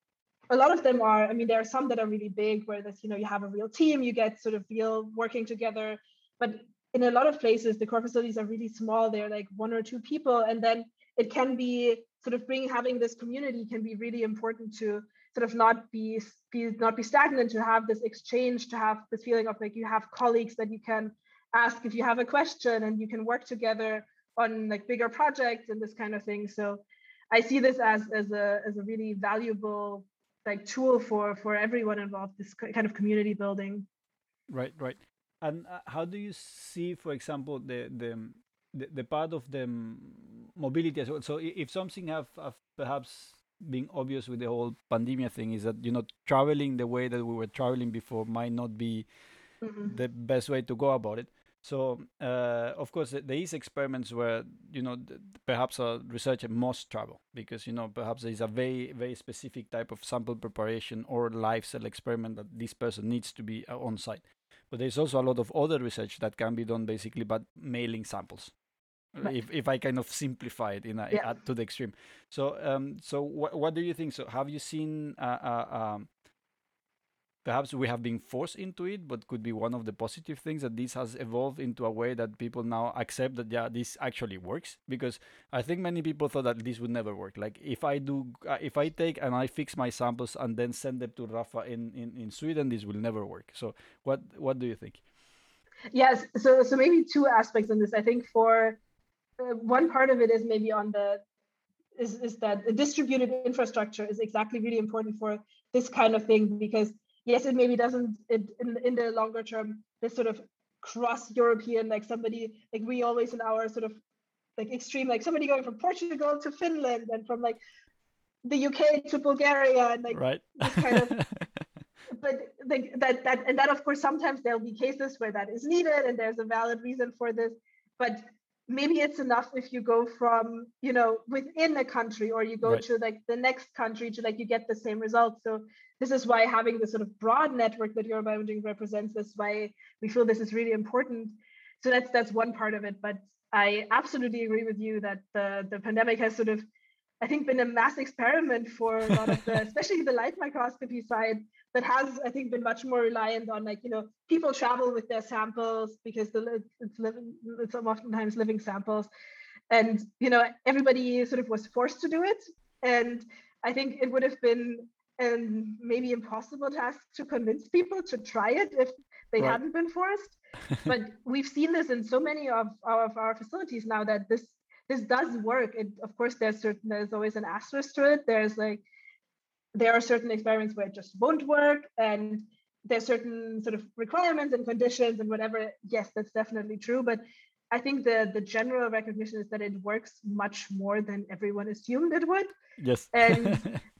a lot of them are, I mean, there are some that are really big where this, you know, you have a real team, you get sort of real working together. But in a lot of places, the core facilities are really small. They're like one or two people. And then it can be sort of bringing, having this community can be really important to sort of not be, be not be stagnant, to have this exchange, to have this feeling of like you have colleagues that you can ask if you have a question, and you can work together on like bigger projects and this kind of thing. So I see this as, as a as a really valuable like tool for for everyone involved, this kind of community building. Right, right. And uh, how do you see, for example, the the the, the part of the mm, mobility as well? So i- if something have, have perhaps been obvious with the whole pandemia thing is that, you know, traveling the way that we were traveling before might not be Mhm. the best way to go about it. So, uh, of course, th- there is experiments where, you know, th- perhaps a researcher must travel because, you know, perhaps there is a very, very specific type of sample preparation or live cell experiment that this person needs to be uh, on site. But there's also a lot of other research that can be done basically by mailing samples. uh, Right. If, if I kind of simplify it in a, Yeah. at, to the extreme. So um so what what do you think? So have you seen uh, uh, um perhaps we have been forced into it, but could be one of the positive things that this has evolved into a way that people now accept that, yeah, this actually works? Because I think many people thought that this would never work. Like if I do, uh, if I take and I fix my samples and then send them to Rafa in, in, in Sweden, this will never work. So what what do you think? Yes. So so maybe two aspects in this. I think for uh, one part of it is maybe on the is, is that a distributed infrastructure is exactly really important for this kind of thing, because yes, it maybe doesn't it, in, in the longer term, this sort of cross European, like somebody like we always in our sort of like extreme, like somebody going from Portugal to Finland and from like the U K to Bulgaria, and like Right. this kind of, but like that that and that of course sometimes there'll be cases where that is needed and there's a valid reason for this. But maybe it's enough if you go from, you know, within a country, or you go Right. to like the next country to like you get the same results. So this is why having this sort of broad network that Eurobiomaging represents, this is why we feel this is really important. So that's that's one part of it. But I absolutely agree with you that the the pandemic has sort of, I think, been a mass experiment for a lot of the, especially the light microscopy side, that has, I think, been much more reliant on, like, you know, people travel with their samples because the it's living, it's oftentimes living samples, and you know, everybody sort of was forced to do it. And I think it would have been um, maybe impossible task to convince people to try it if they Right. hadn't been forced. But we've seen this in so many of our, of our facilities now that this this does work. It, of course, there's certain there's always an asterisk to it. There's like there are certain experiments where it just won't work, and there's certain sort of requirements and conditions and whatever. Yes, that's definitely true. But I think the the general recognition is that it works much more than everyone assumed it would. Yes. And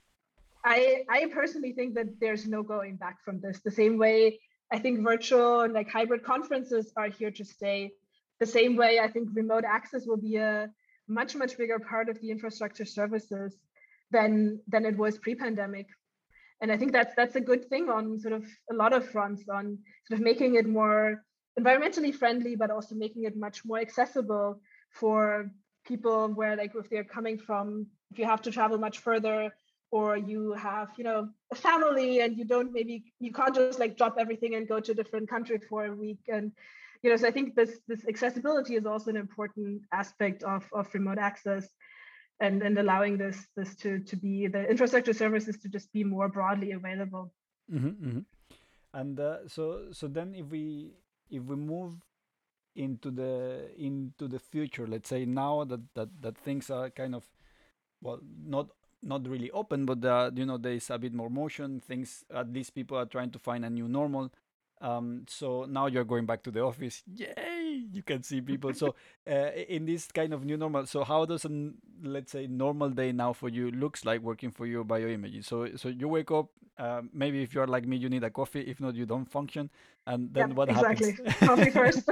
I I personally think that there's no going back from this. The same way I think virtual and like hybrid conferences are here to stay. The same way I think remote access will be a much much bigger part of the infrastructure services than than it was pre-pandemic. And I think that's that's a good thing on sort of a lot of fronts, on sort of making it more environmentally friendly, but also making it much more accessible for people where, like, if they're coming from, if you have to travel much further, or you have, you know, a family and you don't, maybe you can't just like drop everything and go to a different country for a week. And you know, so I think this this accessibility is also an important aspect of of remote access. and and allowing this this to to be the infrastructure services to just be more broadly available. Mm-hmm, mm-hmm. And uh, so so then if we if we move into the into the future, let's say now that that that things are kind of, well, not not really open, but uh, you know, there is a bit more motion. Things, at least people are trying to find a new normal. Um, so now you're going back to the office. Yay! You can see people. So uh, in this kind of new normal, so how does an, let's say, normal day now for you looks like working for you bioimaging? So so you wake up. Uh, maybe if you're like me, you need a coffee. If not, you don't function. And Yeah, then what happens? exactly. Coffee first.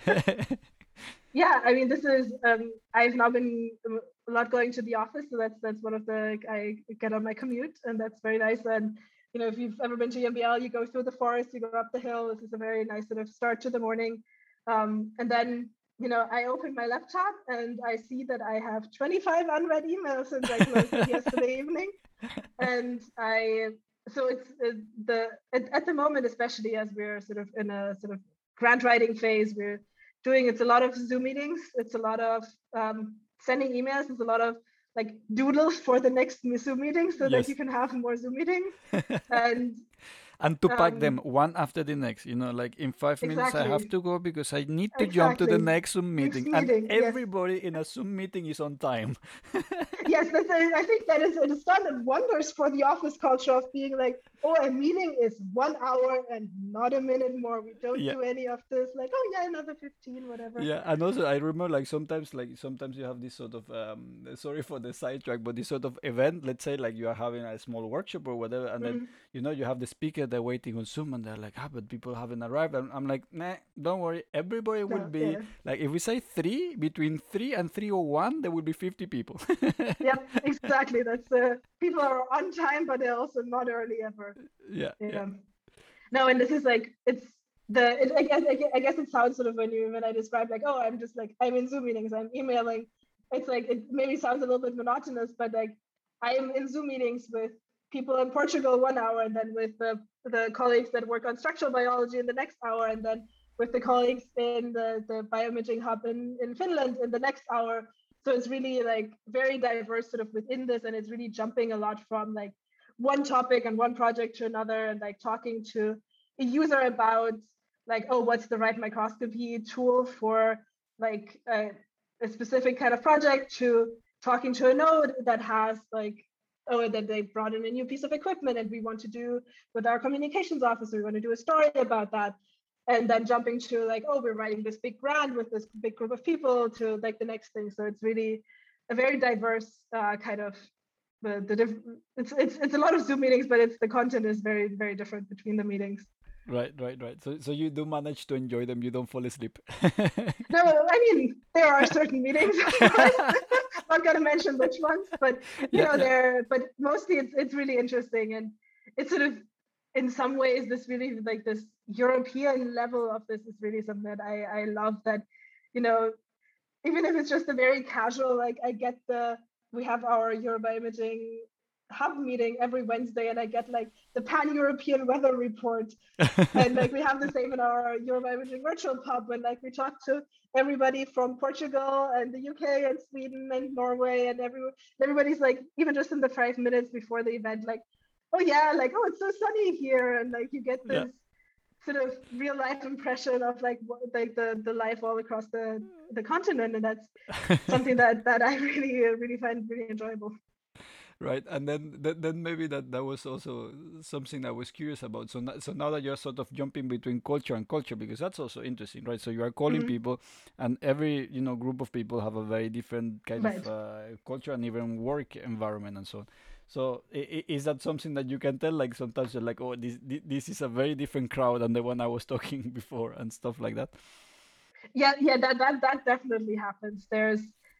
Yeah, I mean, this is um, I've now been a lot going to the office, so that's that's one of the I get on my commute, and that's very nice. And you know, if you've ever been to E M B L, you go through the forest, you go up the hill. This is a very nice sort of start to the morning. Um, and then you know, I open my laptop and I see that I have twenty-five unread emails since I closed it yesterday evening, and I so it's uh, the at, at the moment, especially as we're sort of in a sort of grant writing phase, we're doing it's a lot of Zoom meetings, it's a lot of um, sending emails, it's a lot of like doodles for the next Zoom meeting so that Yes. you can have more Zoom meetings. And And to pack them um, one after the next, you know, like in five minutes I have exactly, to go because I need to jump to the exactly. next Zoom Next meeting, and meeting, yes. everybody in a Zoom meeting is on time. Yes, that's, I think that is, it has done wonders for the office culture of being like, oh, a meeting is one hour and not a minute more. We don't Yeah. do any of this, like, oh yeah, another fifteen, whatever. Yeah, and also I remember like sometimes like sometimes you have this sort of um sorry for the sidetrack, but this sort of event, let's say like you are having a small workshop or whatever, and then Mm. you know you have the speaker, they're waiting on Zoom, and they're like, ah, but people haven't arrived. And I'm like, nah, don't worry, everybody will No, be yeah. like, if we say three, between three and three o one, there will be fifty people. Yep, exactly. That's uh, people are on time, but they're also not early ever. Yeah, yeah. Yeah. No, and this is like it's the. It, I guess I guess I guess it sounds sort of when you when I describe like, oh, I'm just like I'm in Zoom meetings, I'm emailing. It's like it maybe sounds a little bit monotonous, but like I'm in Zoom meetings with people in Portugal one hour, and then with the the colleagues that work on structural biology in the next hour, and then with the colleagues in the the bioimaging hub in in Finland in the next hour. So it's really like very diverse sort of within this, and it's really jumping a lot from like one topic and one project to another, and like talking to a user about like, oh, what's the right microscopy tool for like a, a specific kind of project, to talking to a node that has like, oh, that they brought in a new piece of equipment and we want to do with our communications officer, we want to do a story about that. And then jumping to like, oh, we're writing this big grant with this big group of people to like the next thing. So it's really a very diverse uh, kind of the the diff- it's it's it's a lot of Zoom meetings, but it's the content is very very different between the meetings. Right, right, right. So so you do manage to enjoy them, you don't fall asleep. No, I mean there are certain meetings, of course. Not gonna mention which ones, but you Yeah, know yeah. there. But mostly it's it's really interesting, and it's sort of in some ways this really like this European level of this is really something that I I love. That you know even if it's just a very casual like I get the we have our Eurobioimaging hub meeting every Wednesday, and I get like the pan-European weather report. And like we have the same in our Eurobioimaging virtual pub when like we talk to everybody from Portugal and the U K and Sweden and Norway, and every everybody's like, even just in the five minutes before the event, like, oh yeah, like, oh, it's so sunny here. And like you get Yeah. this sort of real life impression of like what, like the the life all across the the continent, and that's something that that I really uh, really find really enjoyable. Right, and then, then then maybe that that was also something I was curious about. So now, so now that you're sort of jumping between culture and culture, because that's also interesting, right? So you are calling Mhm. people, and every, you know, group of people have a very different kind of Right. uh, culture and even work environment and so on. So i- i- is that something that you can tell? Like sometimes you're like, oh, this thi- this is a very different crowd than the one I was talking before, and stuff like that. Yeah, yeah, that that that definitely happens. There's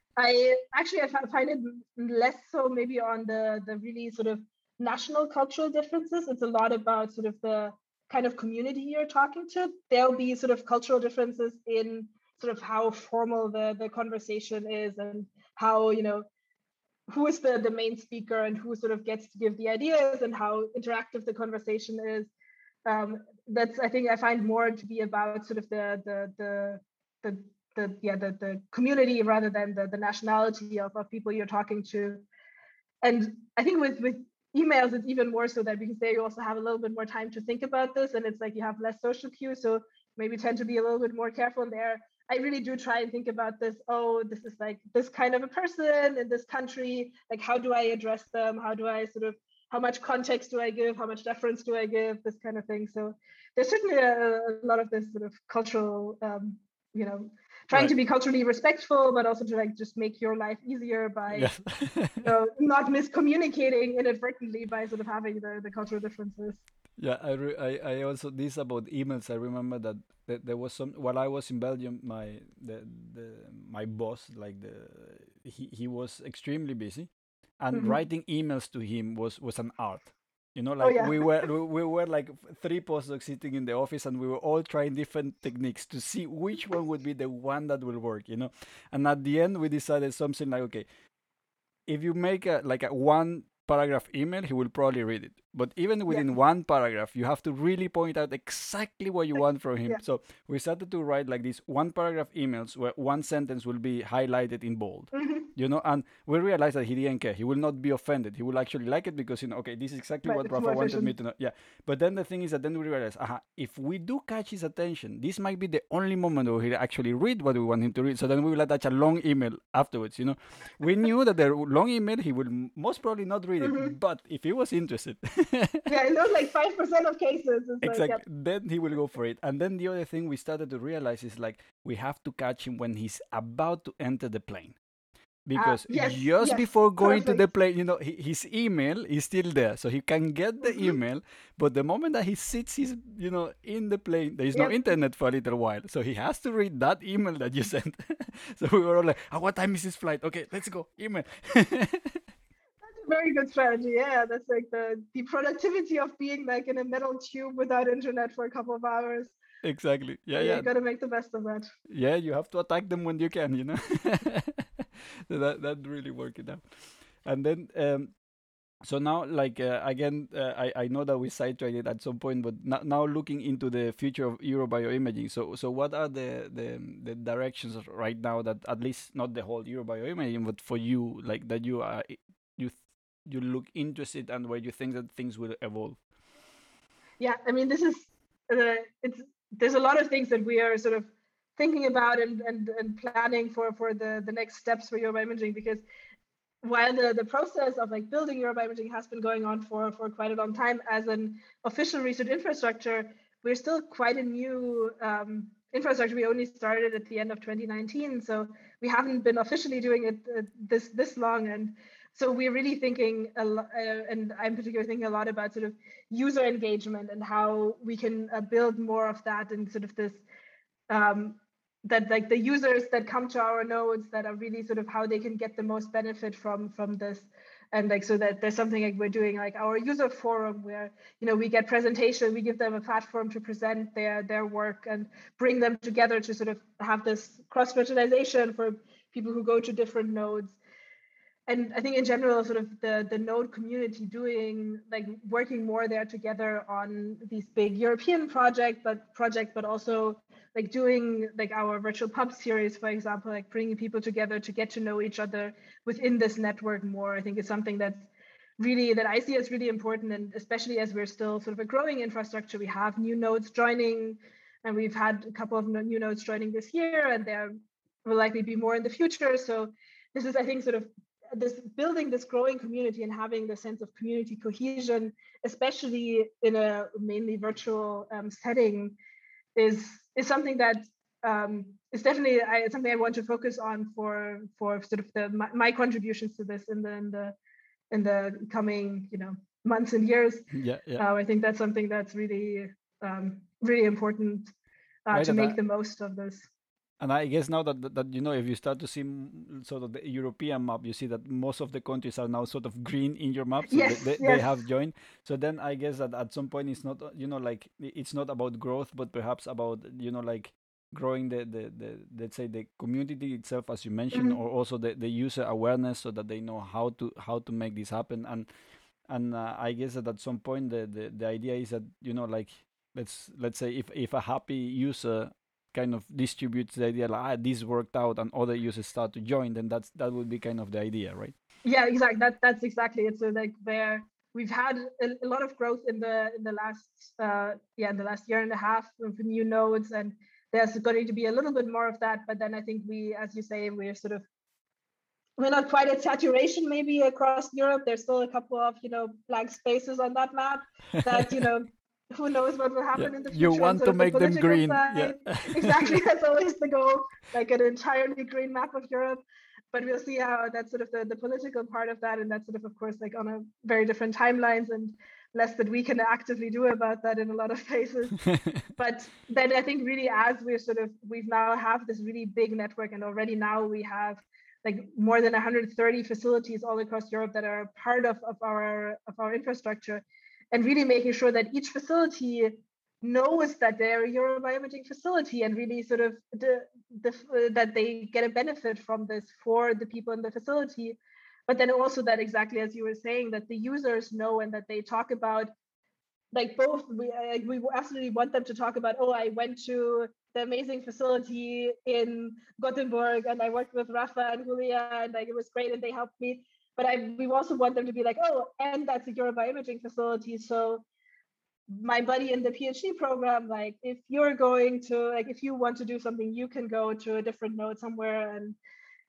I actually I fi- find it less so maybe on the the really sort of national cultural differences. It's a lot about sort of the kind of community you're talking to. There'll be sort of cultural differences in sort of how formal the the conversation is, and how, you know, who is the the main speaker and who sort of gets to give the ideas, and how interactive the conversation is. Um, that's I think I find more to be about sort of the the the the the yeah the, the community rather than the, the nationality of, of people you're talking to. And I think with with emails it's even more so that because there you also have a little bit more time to think about this, and it's like you have less social cues, so maybe tend to be a little bit more careful in there. I really do try and think about this. Oh, this is like this kind of a person in this country. Like, how do I address them? How do I sort of, how much context do I give? How much deference do I give? This kind of thing. So there's certainly a, a lot of this sort of cultural, um, you know, trying Right. to be culturally respectful, but also to like just make your life easier by Yes. you know, not miscommunicating inadvertently by sort of having the, the cultural differences. Yeah, I, re- I I also this about emails. I remember that, that there was some while I was in Belgium, my the the my boss, like the he, he was extremely busy, and Mm-hmm. writing emails to him was was an art. You know, Oh like yeah. we were we we were like three postdocs sitting in the office, and we were all trying different techniques to see which one would be the one that will work. You know, and at the end we decided something like, okay, if you make a like a one paragraph email, he will probably read it. But even Yeah. within one paragraph, you have to really point out exactly what you want from him. Yeah. So we started to write like these one paragraph emails where one sentence will be highlighted in bold. Mm-hmm. You know, and we realized that he didn't care. He will not be offended. He will actually like it because, you know, okay, this is exactly Right. what It's Rafa more wanted me efficient. to know. Yeah. But then the thing is that then we realized, aha, if we do catch his attention, this might be the only moment where he'll actually read what we want him to read. So then we will attach a long email afterwards, you know. We knew that the long email, he will most probably not read Mm-hmm. it. But if he was interested, Yeah, in those like five percent of cases, it's like, exactly, yep. then he will go for it. And then the other thing we started to realize is like we have to catch him when he's about to enter the plane, Ah, because yes, just yes, before going to the perfect. plane, you know, hi- his email is still there, so he can get the Mm-hmm. email. But the moment that he sits, his, you know, in the plane, there is no Yep. internet for a little while, so he has to read that email that you sent. So we were all like, "Ah, what time is his flight? Okay, let's go, email." That's a very good strategy. Yeah, that's like the the productivity of being like in a metal tube without internet for a couple of hours. Exactly. Yeah, So you yeah, got to make the best of that. yeah. You have to attack them when you can, you know. So that that really worked it out. And then um, so now like uh, again uh, I, I know that we sidetracked it at some point, but now, now looking into the future of eurobioimaging, so so what are the, the the directions of right now, that at least not the whole eurobioimaging, but for you, like that you are you you look interested and where you think that things will evolve? Yeah, I mean, this is uh, it's there's a lot of things that we are sort of thinking about and and, and planning for for the the next steps for Eurobioimaging, because while the, the process of like building Eurobioimaging has been going on for, for quite a long time as an official research infrastructure, we're still quite a new um, infrastructure. We only started at the end of twenty nineteen, so we haven't been officially doing it uh, this this long. And so we're really thinking, a lo- uh, and I'm particularly thinking a lot about sort of user engagement and how we can uh, build more of that and sort of this um, that like the users that come to our nodes, that are really sort of how they can get the most benefit from from this. And like, so that there's something like we're doing like our user forum where, you know, we get presentation, we give them a platform to present their their work and bring them together to sort of have this cross fertilization for people who go to different nodes. And I think in general, sort of the, the node community doing like working more there together on these big European project, but project, but also like doing like our virtual pub series, for example, like bringing people together to get to know each other within this network more, I think is something that's really, that I see as really important. And especially as we're still sort of a growing infrastructure, we have new nodes joining, and we've had a couple of new nodes joining this year, and there will likely be more in the future. So this is, I think, sort of this building this growing community and having the sense of community cohesion, especially in a mainly virtual um, setting, is is something that um, is definitely I, something I want to focus on for for sort of the my, my contributions to this in the in the in the coming you know months and years. Yeah, yeah. Uh, I think that's something that's really um, really important uh, Right. to And make I, the most of this. and I guess now that, that that, you know, if you start to see m- sort of the European map, you see that most of the countries are now sort of green in your map, so they, Yes, they, they yes. have joined. So then I guess that at some point it's not uh, you know like i- it's not about growth, but perhaps about, you know, like growing the the, the let's say the community itself, as you mentioned, Mhm. or also the, the user awareness, so that they know how to how to make this happen. And and uh, I guess that at some point the, the the idea is that, you know, like let's let's say if if a happy user kind of distributes the idea like, ah, this worked out and other users start to join, then that's that would be kind of the idea, right? Yeah, exactly. That that's exactly it. So like where we've had a, a lot of growth in the in the last uh yeah in the last year and a half with new nodes, and there's going to be a little bit more of that. But then I think we, as you say, we're sort of we're not quite at saturation maybe across Europe. There's still a couple of you know blank spaces on that map that you know who knows what will happen Yeah. in the future. You want to the make them political green. side. Yeah. Exactly. That's always the goal, like an entirely green map of Europe. But we'll see how that's sort of the, the political part of that. And that's sort of, of course, like on a very different timelines and less that we can actively do about that in a lot of cases. But then I think really as we're sort of, we've now have this really big network, and already now we have like more than one hundred thirty facilities all across Europe that are part of, of our of our infrastructure, and really making sure that each facility knows that they're a Eurobioimaging facility, and really sort of the, the uh, that they get a benefit from this for the people in the facility. But then also that, exactly as you were saying, that the users know, and that they talk about like both. We uh, we absolutely want them to talk about, oh, I went to the amazing facility in Gothenburg and I worked with Rafa and Julia and like it was great and they helped me. But I we also want them to be like, oh, and that's a Eurobioimaging facility. So my buddy in the PhD program, like if you're going to like if you want to do something, you can go to a different node somewhere, and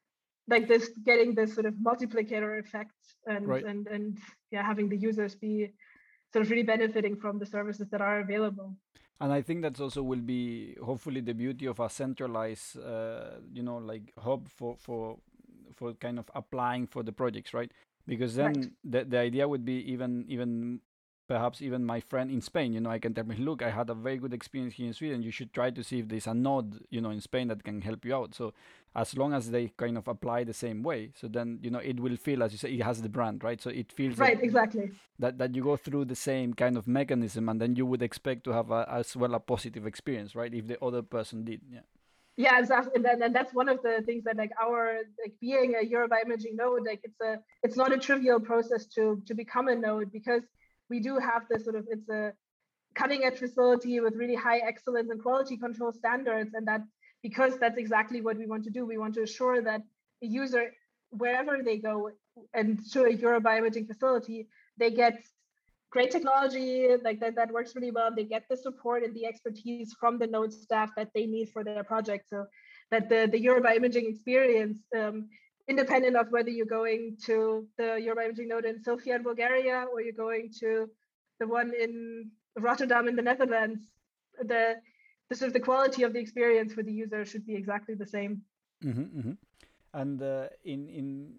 like this getting this sort of multiplicator effect, and Right. and and yeah, having the users be sort of really benefiting from the services that are available. And I think that's also will be hopefully the beauty of a centralized, uh, you know, like hub for for for kind of applying for the projects, right? Because Right. then the the idea would be even even perhaps even my friend in Spain, you know, I can tell me, look, I had a very good experience here in Sweden. You should try to see if there's a node, you know, in Spain that can help you out. So as long as they kind of apply the same way, so then you know it will feel, as you say, it has the brand, right? So it feels that Right, exactly. that that you go through the same kind of mechanism, and then you would expect to have a, as well a positive experience, right? If the other person did, yeah. Yeah, exactly. And then and that's one of the things that like our like being a Eurobioimaging node, like it's a it's not a trivial process to to become a node, because we do have this sort of it's a cutting edge facility with really high excellence and quality control standards. And that because that's exactly what we want to do. We want to assure that the user, wherever they go and to a Eurobioimaging facility, they get great technology like that that works really well. They get the support and the expertise from the node staff that they need for their project, so that the the Eurobioimaging experience, um, independent of whether you're going to the Eurobioimaging node in Sofia in Bulgaria or you're going to the one in Rotterdam in the Netherlands, the the sort of the quality of the experience for the user should be exactly the same. Mm-hmm, mm-hmm. And uh, in in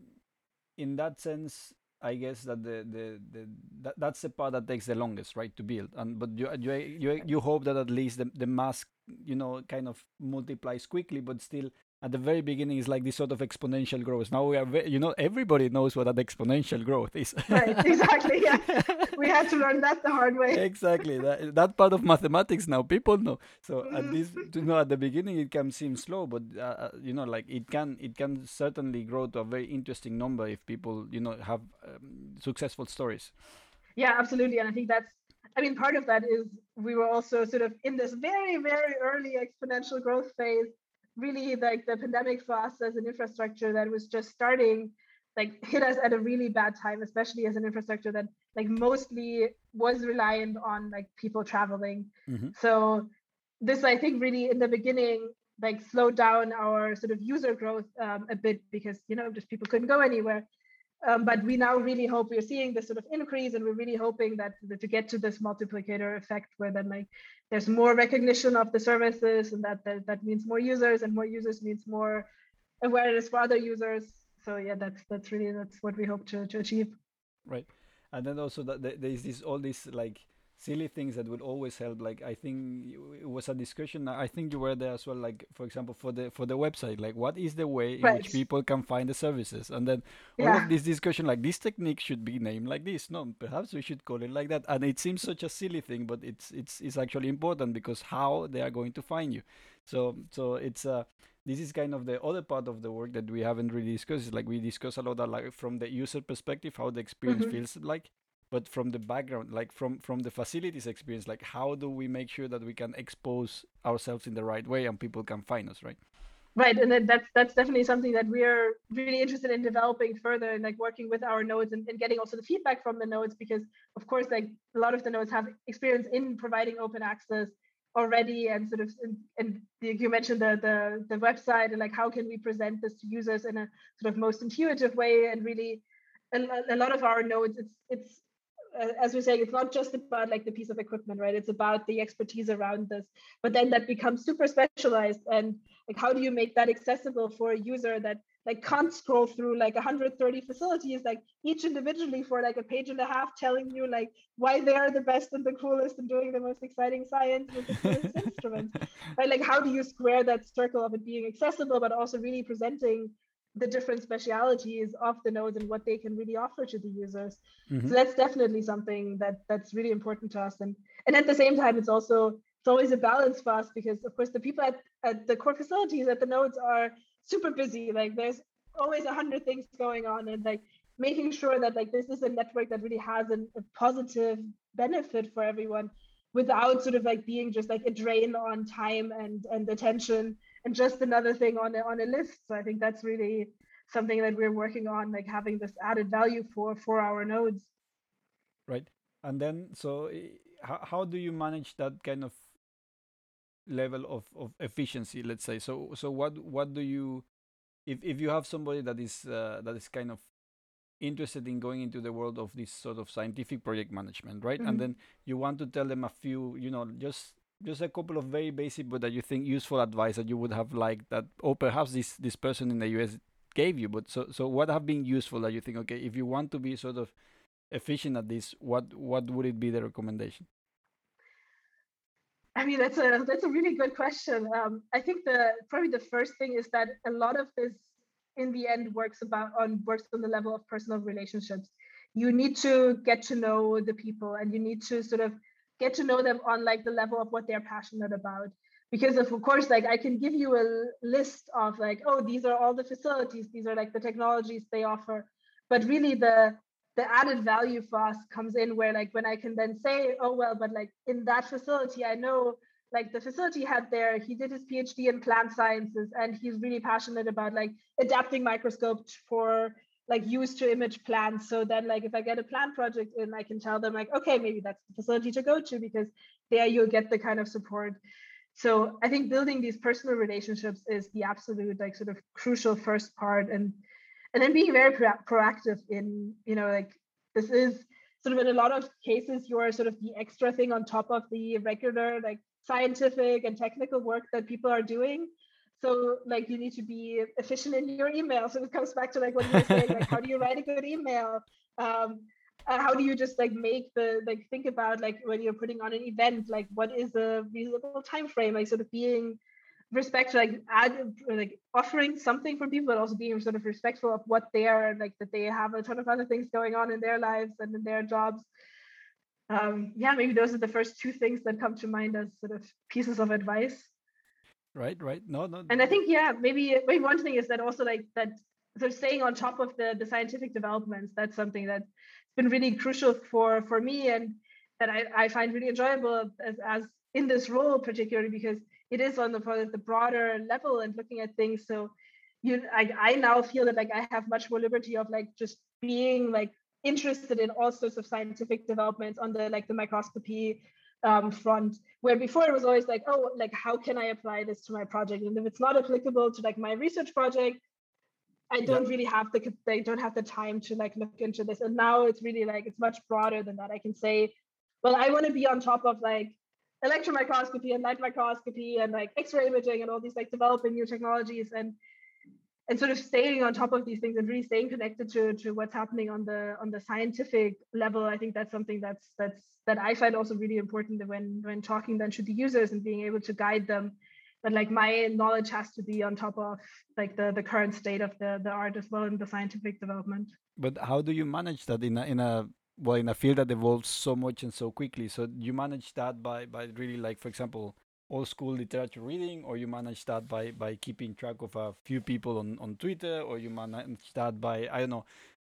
in that sense, I guess that the the, the that, that's the part that takes the longest, right, to build. And but you you you, you hope that at least the the mask, you know, kind of multiplies quickly, but still at the very beginning is like this sort of exponential growth. Now we are, ve- you know, everybody knows what that exponential growth is. Right, exactly. Yeah, we had to learn that the hard way. Exactly, that that part of mathematics now people know. So at Mhm. this, you know, at the beginning it can seem slow, but uh, uh, you know, like it can it can certainly grow to a very interesting number if people, you know, have um, successful stories. Yeah, absolutely. And I think that's, I mean, part of that is we were also sort of in this very, very early exponential growth phase, really like the pandemic for us as an infrastructure that was just starting, like hit us at a really bad time, especially as an infrastructure that like mostly was reliant on like people traveling. Mm-hmm. So this, I think, really in the beginning, like slowed down our sort of user growth um, a bit, because, you know, just people couldn't go anywhere. Um, but we now really hope we're seeing this sort of increase, and we're really hoping that, that to get to this multiplicator effect where then like there's more recognition of the services, and that, that that means more users, and more users means more awareness for other users. So yeah, that's that's really that's what we hope to, to achieve. Right. And then also that th- there's this all these like silly things that will always help. Like I think you- it was a discussion. I think you were there as well. Like for example, for the for the website, like what is the way in Right. which people can find the services? And then all of Yeah. this discussion, like this technique should be named like this. No, perhaps we should call it like that. And it seems such a silly thing, but it's it's it's actually important because how they are going to find you. So so it's uh this is kind of the other part of the work that we haven't really discussed. Is like we discuss a lot of like from the user perspective, how the experience Hmm. feels like, but from the background, like from from the facilities experience, like how do we make sure that we can expose ourselves in the right way and people can find us, right? Right, and then that's that's definitely something that we're really interested in developing further, and like working with our nodes and, and getting also the feedback from the nodes, because of course, like a lot of the nodes have experience in providing open access already, and sort of and, and you mentioned the, the the website, and like how can we present this to users in a sort of most intuitive way, and really a, a lot of our nodes, it's it's uh, as we're saying, it's not just about like the piece of equipment, right? It's about the expertise around this. But then that becomes super specialized, and like how do you make that accessible for a user that like can't scroll through like one hundred thirty facilities, like each individually for like a page and a half, telling you like why they are the best and the coolest and doing the most exciting science with the coolest instruments, right? Like how do you square that circle of it being accessible, but also really presenting the different specialities of the nodes and what they can really offer to the users. Mm-hmm. So that's definitely something that that's really important to us. And and at the same time, it's also it's always a balance for us, because of course the people at, at the core facilities at the nodes are super busy. Like there's always a hundred things going on, and like making sure that like this is a network that really has an, a positive benefit for everyone, without sort of like being just like a drain on time and and attention and just another thing on a, on a list. So I think that's really something that we're working on, like having this added value for for our nodes. Right. And then, so how, how do you manage that kind of level of, of efficiency, let's say? So so what what do you, if, if you have somebody that is uh, that is kind of interested in going into the world of this sort of scientific project management, right? Mm-hmm. And then you want to tell them a few, you know, just just a couple of very basic but that you think useful advice that you would have liked that, or perhaps this this person in the U S gave you. But so so what have been useful that you think, okay, if you want to be sort of efficient at this, what what would it be the recommendation? I mean, that's a that's a really good question. Um, I think the probably the first thing is that a lot of this, in the end, works about on works on the level of personal relationships. You need to get to know the people, and you need to sort of get to know them on like the level of what they're passionate about. Because of, of course, like I can give you a list of like, oh, these are all the facilities, these are like the technologies they offer, but really the the added value for us comes in where like when I can then say, oh, well, but like in that facility, I know like the facility head there, he did his PhD in plant sciences, and he's really passionate about like adapting microscopes for like use to image plants. So then like if I get a plant project in, I can tell them like, okay, maybe that's the facility to go to, because there you'll get the kind of support. So I think building these personal relationships is the absolute like sort of crucial first part. And and then being very pro- proactive in, you know, like this is sort of in a lot of cases, you're sort of the extra thing on top of the regular like scientific and technical work that people are doing. So like you need to be efficient in your email. So it comes back to like what you were saying, like how do you write a good email? Um, uh, how do you just like make the like think about like when you're putting on an event, like what is a reasonable time frame, like sort of being respect, like add like offering something for people, but also being sort of respectful of what they are like, that they have a ton of other things going on in their lives and in their jobs. Um, yeah, maybe those are the first two things that come to mind as sort of pieces of advice. Right, right. No, no. And I think, yeah, maybe maybe one thing is that also like that sort of staying on top of the the scientific developments. That's something that's been really crucial for for me, and that I, I find really enjoyable as, as in this role, particularly because it is on the the broader level and looking at things. So you I, I now feel that like I have much more liberty of like just being like interested in all sorts of scientific developments on the like the microscopy um, front, where before it was always like, oh, like how can I apply this to my project? And if it's not applicable to like my research project, I don't yeah. really have the they don't have the time to like look into this. And now it's really like it's much broader than that. I can say, well, I want to be on top of like electron microscopy and light microscopy and like X-ray imaging and all these like developing new technologies, and and sort of staying on top of these things and really staying connected to, to what's happening on the on the scientific level. I think that's something that's that's that I find also really important when when talking then to the users and being able to guide them. But like my knowledge has to be on top of like the, the current state of the, the art as well in the scientific development. But how do you manage that in a in a well in a field that evolves so much and so quickly? So you manage that by by really like, for example, old school literature reading, or you manage that by by keeping track of a few people on on Twitter, or you manage that by, I don't know,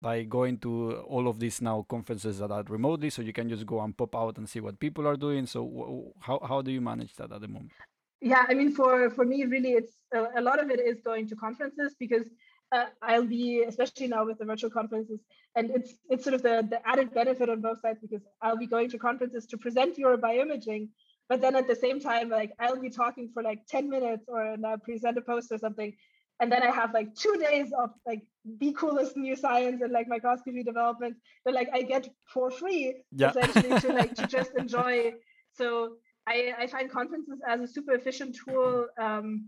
like going to all of these now conferences that are remotely, so you can just go and pop out and see what people are doing. So w- how how do you manage that at the moment? Yeah, I mean, for for me, really, it's a, a lot of it is going to conferences because uh, I'll be, especially now with the virtual conferences, and it's it's sort of the the added benefit on both sides because I'll be going to conferences to present your bioimaging, but then at the same time, like I'll be talking for like ten minutes or and I'll present a post or something, and then I have like two days of like the coolest new science and like microscopy development that like I get for free Yeah. essentially to like to just enjoy. So I, I find conferences as a super efficient tool. Um,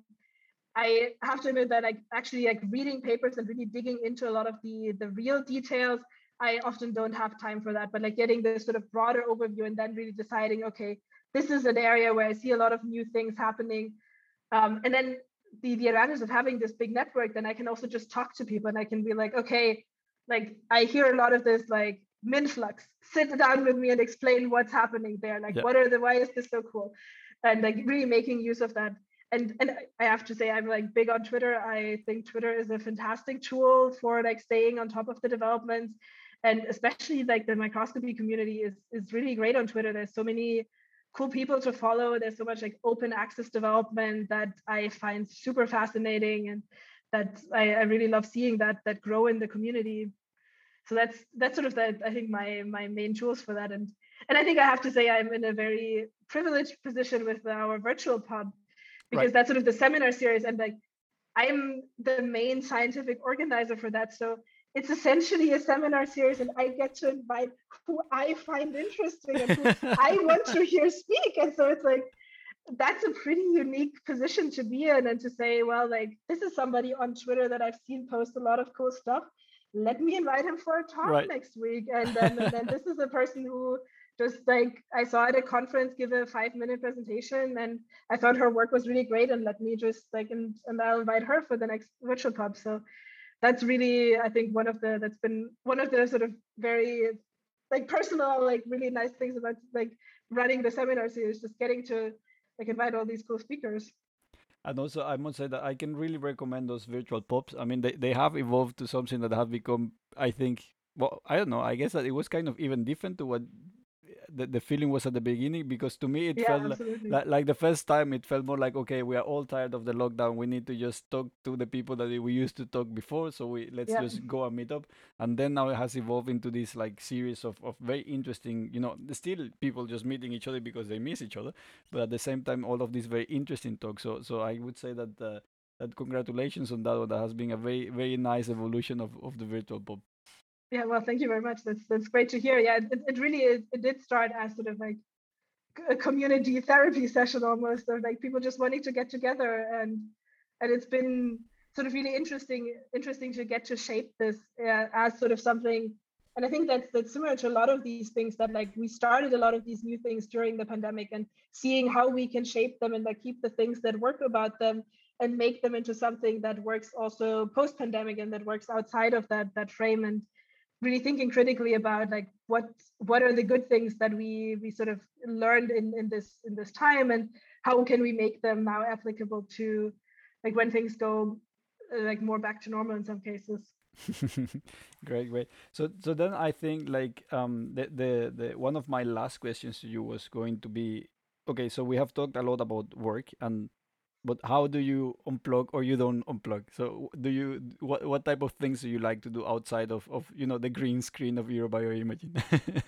I have to admit that like actually like reading papers and really digging into a lot of the the real details, I often don't have time for that. But like getting this sort of broader overview and then really deciding, okay, this is an area where I see a lot of new things happening. Um, and then the the advantage of having this big network, then I can also just talk to people and I can be like, okay, like I hear a lot of this like MinFlux, sit down with me and explain what's happening there. Like, Yeah. what are the, why is this so cool? And like really making use of that. And and I have to say, I'm like big on Twitter. I think Twitter is a fantastic tool for like staying on top of the developments. And especially like the microscopy community is is really great on Twitter. There's so many cool people to follow. There's so much like open access development that I find super fascinating, and that I, I really love seeing that that grow in the community. So that's that's sort of that I think my my main tools for that. And and I think I have to say I'm in a very privileged position with our virtual pub because Right. that's sort of the seminar series, and like I'm the main scientific organizer for that. So it's essentially a seminar series, and I get to invite who I find interesting and who I want to hear speak. And so it's like, that's a pretty unique position to be in, and to say, well, like, this is somebody on Twitter that I've seen post a lot of cool stuff. Let me invite him for a talk Right. next week. And then, and then this is a person who just like I saw at a conference give a five minute presentation, and I thought her work was really great, and let me just like and, and I'll invite her for the next virtual pub. So that's really, I think, one of the that's been one of the sort of very like personal, like really nice things about like running the seminar series, just getting to like invite all these cool speakers. And also, I must say that I can really recommend those virtual pops. I mean, they, they have evolved to something that have become, I think, well, I don't know. I guess that it was kind of even different to what the, the feeling was at the beginning, because to me it Yeah, felt like, absolutely. like like the first time it felt more like, okay, we are all tired of the lockdown, we need to just talk to the people that we used to talk before, so we let's Yeah. just go and meet up. And then now it has evolved into this like series of, of very interesting, you know, still people just meeting each other because they miss each other, but at the same time all of these very interesting talks. So so I would say that uh, that congratulations on that one. That has been a very very nice evolution of, of the virtual pub. Yeah, well, thank you very much. That's that's great to hear. Yeah, it, it really is. It did start as sort of like a community therapy session almost, of like people just wanting to get together, and and it's been sort of really interesting interesting to get to shape this uh, as sort of something. And I think that's that's similar to a lot of these things, that like we started a lot of these new things during the pandemic, and seeing how we can shape them and like keep the things that work about them and make them into something that works also post pandemic and that works outside of that that frame. And really thinking critically about like what what are the good things that we we sort of learned in in this in this time, and how can we make them now applicable to like when things go uh, like more back to normal in some cases. Great, great. So, so then I think like um the, the the one of my last questions to you was going to be, okay, so we have talked a lot about work, and but how do you unplug or you don't unplug? So do you what what type of things do you like to do outside of of you know the green screen of your bioimaging?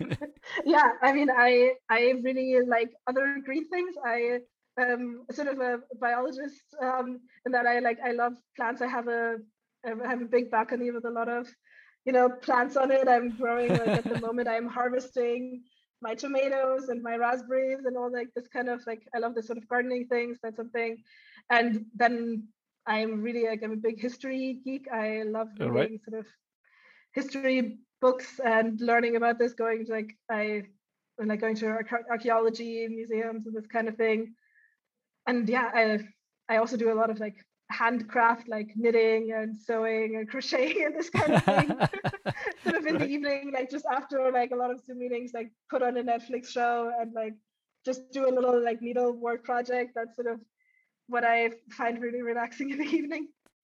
Yeah, I mean, i i really like other green things. I um sort of a biologist, um and that I like I love plants. I have a I have a big balcony with a lot of, you know, plants on it. I'm growing, like at the moment I'm harvesting my tomatoes and my raspberries and all like this kind of like, I love this sort of gardening things. That's something. And then I'm really like I'm a big history geek. I love All right. reading sort of history books and learning about this, going to like I like going to archaeology museums and this kind of thing. And yeah, I I also do a lot of like handcraft, like knitting and sewing and crocheting and this kind of thing. Sort of in the Right. evening, like just after like a lot of Zoom meetings, like put on a Netflix show and like just do a little like needlework project. That's sort of what I find really relaxing in the evening.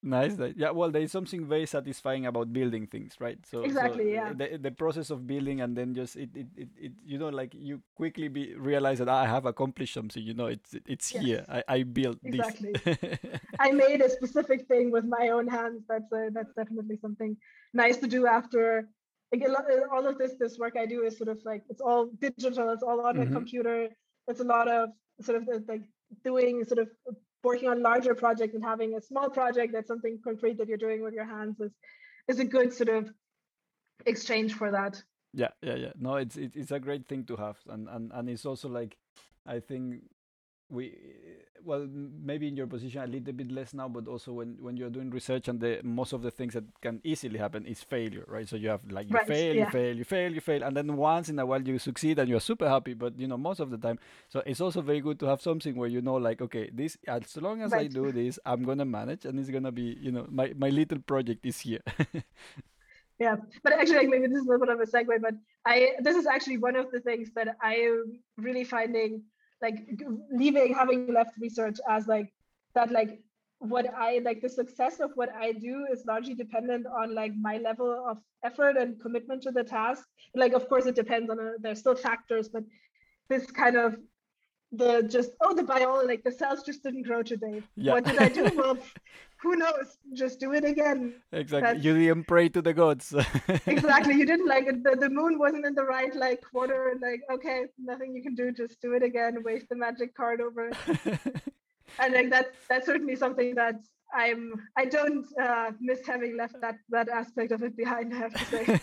Nice. That, yeah. Well, there is something very satisfying about building things, right? So, so Exactly, uh, yeah. the the process of building and then just it it, it, it you know like you quickly be realize that, "Ah, I have accomplished something. You know, it's it's Yes, here. I I built this." exactly. I made a specific thing with my own hands. That's a, that's definitely something nice to do after. Like, a lot- uh, all of this this work I do is sort of like it's all digital. It's all on a Hmm. computer. It's a lot of sort of the, like doing sort of working on larger projects and having a small project that's something concrete that you're doing with your hands is is a good sort of exchange for that. Yeah, yeah, yeah. No, it's it, it's a great thing to have, and and and it's also like, I think we well m- maybe in your position a little bit less now, but also when when you're doing research and the most of the things that can easily happen is failure, right? So you have like you Right. fail, you Yeah. fail, you fail, you fail, and then once in a while you succeed and you're super happy. But you know most of the time, so it's also very good to have something where you know like, okay, this as long as I Right. do this, I'm gonna manage, and it's gonna be, you know my my little project is here. Yeah, but actually, like maybe this is a little bit of a segue, but I this is actually one of the things that I am really finding like g- leaving having left research as like that like what I like the success of what I do is largely dependent on like my level of effort and commitment to the task. Like, of course, it depends on a, there's still factors, but this kind of the just oh the bio like the cells just didn't grow today. Yeah. What did I do? Well, who knows? Just do it again. Exactly. That's You didn't pray to the gods. exactly. You didn't like it. The, the moon wasn't in the right like quarter. Like, okay, nothing you can do. Just do it again. Wave the magic card over it. And like that's that's certainly something that I'm I don't uh, miss having left that that aspect of it behind. I have to say.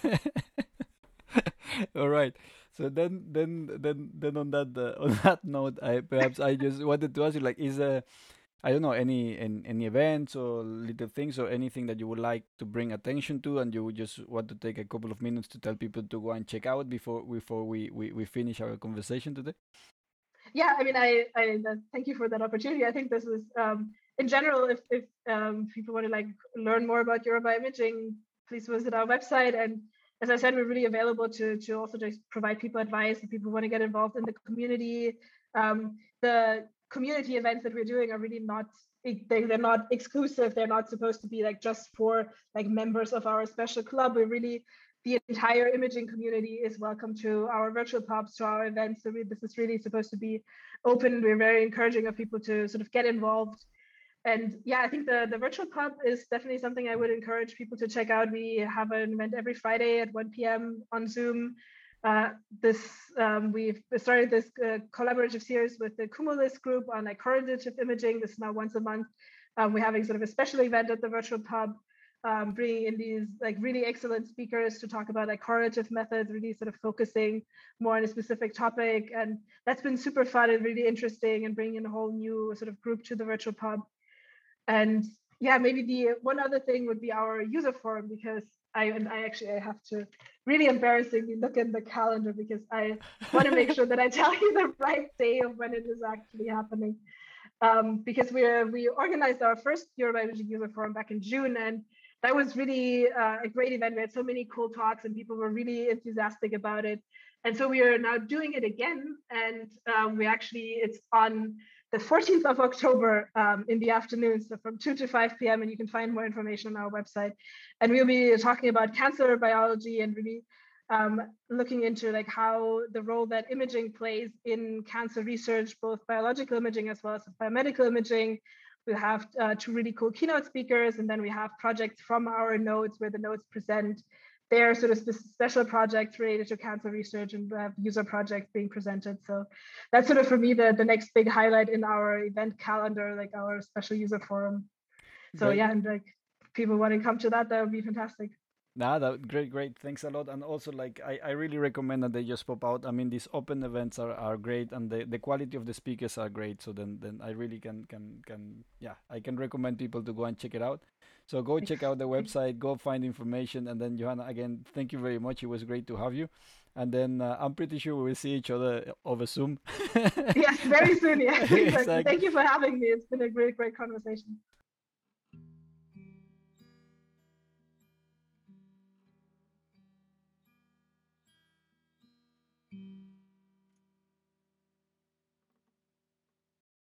All right. So then, then, then, then on that uh, on that note, I perhaps I just wanted to ask you, like, is there, I don't know, any any, any events or little things or anything that you would like to bring attention to, and you would just want to take a couple of minutes to tell people to go and check out before before we we, we finish our conversation today? Yeah, I mean, I I uh, thank you for that opportunity. I think this is um, in general, if if um, people want to like learn more about Imaging, please visit our website. And as I said, we're really available to to also just provide people advice if people want to get involved in the community. Um, the community events that we're doing are really not they, they're not exclusive. They're not supposed to be like just for like members of our special club. We're really the entire imaging community is welcome to our virtual pubs, to our events. So we, this is really supposed to be open. We're very encouraging of people to sort of get involved. And yeah, I think the, the virtual pub is definitely something I would encourage people to check out. We have an event every Friday at one p.m. on Zoom. Uh, this um, we've started this uh, collaborative series with the Cumulus group on like correlative imaging. This is now once a month. Um, we're having sort of a special event at the virtual pub, um, bringing in these like really excellent speakers to talk about like correlative methods, really sort of focusing more on a specific topic. And that's been super fun and really interesting, and bringing in a whole new sort of group to the virtual pub. And yeah, maybe the one other thing would be our user forum, because I and I actually I have to really embarrassingly look in the calendar because I want to make sure that I tell you the right day of when it is actually happening. Um, because we we organized our first Eurobiology user forum back in June, and that was really uh, a great event. We had so many cool talks, and people were really enthusiastic about it. And so we are now doing it again, and um, we actually it's on the fourteenth of October um, in the afternoon, so from two to five p.m. And you can find more information on our website. And we'll be talking about cancer biology and really um, looking into like how the role that imaging plays in cancer research, both biological imaging as well as biomedical imaging. We have uh, two really cool keynote speakers, and then we have projects from our nodes where the nodes present their sort of special projects related to cancer research, and we have user projects being presented. So that's sort of for me the, the next big highlight in our event calendar, like our special user forum. So Great. yeah, and like people want to come to that, that would be fantastic. Nah, that great, great. Thanks a lot. And also, like, I, I really recommend that they just pop out. I mean, these open events are, are great, and the, the quality of the speakers are great. So then, then I really can can can yeah, I can recommend people to go and check it out. So go Thanks. check out the Thanks. website, go find information, and then Johanna, again, thank you very much. It was great to have you. And then uh, I'm pretty sure we will see each other over Zoom. Yes, very soon. Yes, exactly. Exactly. Thank you for having me. It's been a great, great conversation.